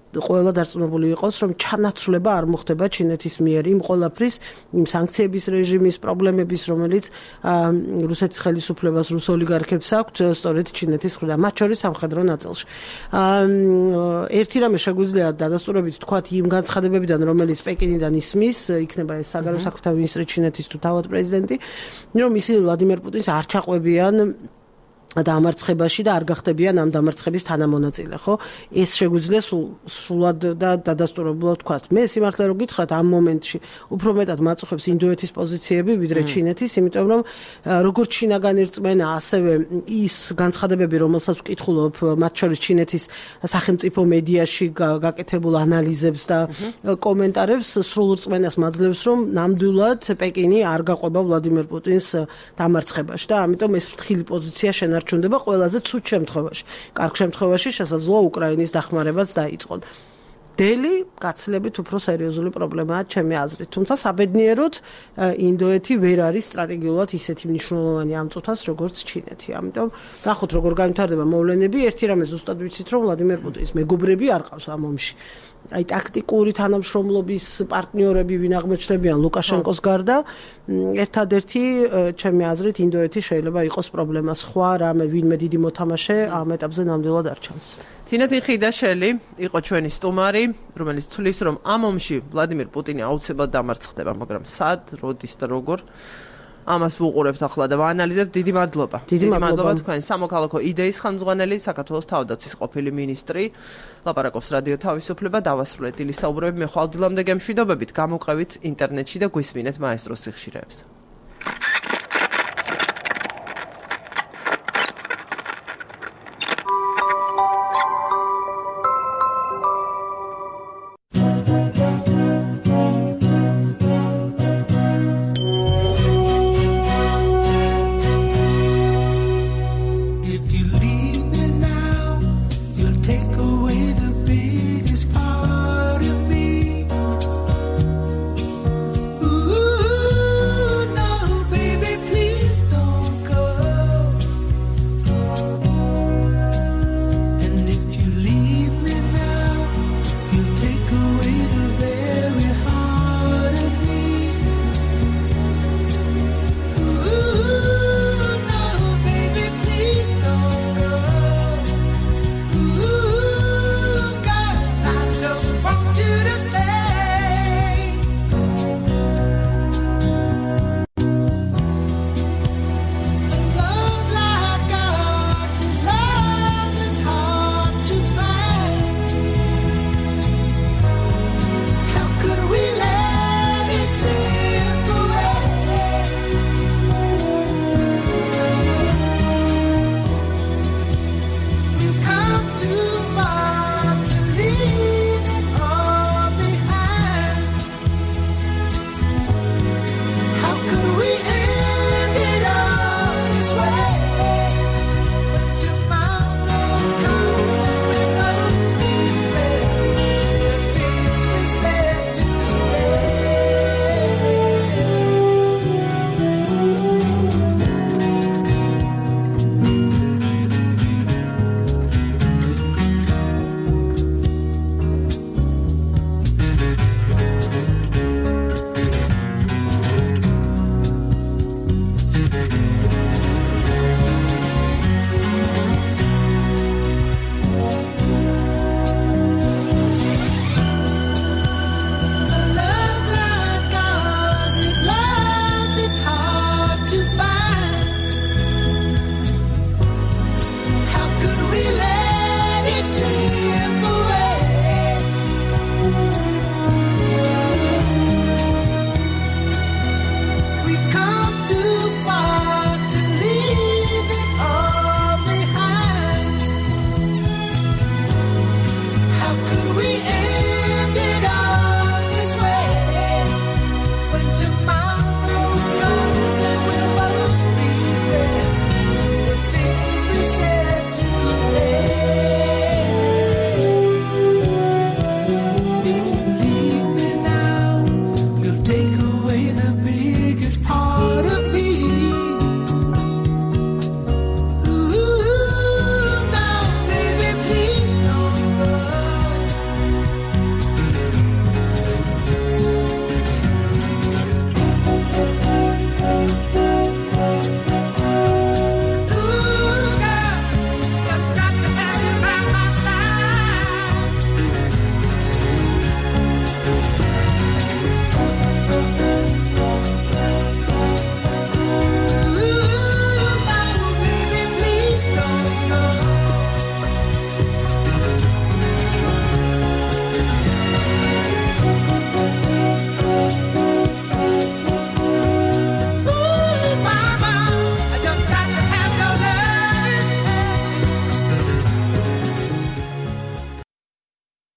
ყველა დარწმუნებული იყოს, რომ ჩანაცვლება არ მოხდება ჩინეთის მიერ იმ ყველაფრის, იმ სანქციების რეჟიმის პრობლემების, რომელიც რუსეთის ხელისუფლებას, რუს ოლიგარქებს აქვთ, სწორედ ჩინეთის მხრიდან, მათ შორის სამხედრო ნაწილში. ერთი რამე შეგვიძლია დადასტურებით თქვათ იმ განცხადებებიდან, რომელიც პეკინიდან ისმის, იქნება ეს საგარეო საქმეთა მინისტრი ჩინეთის თუ თავად პრეზიდენტი, რომ ისინი ვლადიმერ პუტინს არ ჩაყვებიან დამარცხებაში და არ გახდებიან ამ დამარცხების თანამონაწილე, ხო? ეს შეგვიძლია სულად და დადასტურებულად თქვათ. მე სიმართლე რომ გითხრათ, ამ მომენტში უფრო მეტად მაწუხებს ინდოეთის პოზიციები ვიდრე ჩინეთის, იმიტომ რომ როგორც ჩინაგან ერწმენა, ასევე ის განცხადებები, რომელსაც ვკითხულობ, მათ შორის ჩინეთის სახელმწიფო მედიაში გაკეთებულ ანალიზებს და კომენტარებს, სრულ რწმენას მაძლევს, რომ ნამდვილად პეკინი არ გაყვება ვლადიმერ პუტინს დამარცხებაში და ამიტომ ეს ფრთხილი პოზიცია შენარჩუნდება ჩუნდება ყველაზე ცუდ შემთხვევაში. კარგ შემთხვევაში შესაძლოა უკრაინის დახმარებაც დაიწყონ. დელი გაცილებით უფრო სერიოზული პრობლემაა ჩემი აზრით. თუმცა საბედნიეროდ ინდოეთი ვერ არის სტრატეგიულად ისეთი მნიშვნელოვანი ამ წუთას, როგორც ჩინეთი. ამიტომ ნახოთ როგორ განვითარდება მოვლენები. ერთი რამე ზუსტად ვიცით, რომ ვლადიმერ პუტინის მეგობრები არ ყავს ამ ომში. აი ტაქტიკური თანამშრომლობის პარტნიორები ვინ აღმოჩნდებიან ლუკაშენკოს გარდა, ერთადერთი ჩემი აზრით ინდოეთი შეიძლება იყოს პრობლემა. სხვა რამე ვინმე დიდი მოთამაშე ამ ეტაპზე ნამდვილად არ ჩანს. თინათი ხიდაშელი იყო ჩვენი სტუმარი, რომელიც თulis რომ ამ ომში ვლადიმერ პუტინი აუცილებლად დამარცხდება, მაგრამ სად, როდის და როგორ ამას ვუყურებთ ახლა და ვაანალიზებთ. დიდი მადლობა. დიდი მადლობა თქვენ სამოქალაქო იდეის ხელმძღვანელი, საქართველოს თავდაცვის ყოფილი მინისტრი. ლაპარაკობს რადიო თავისუფლება, დავასრულეთ დილის საუბრები. მე ხვალ დილამდე გემშვიდობებით, გამოყევით ინტერნეტში და გვისმინეთ მაესტროს სიხშირეებს.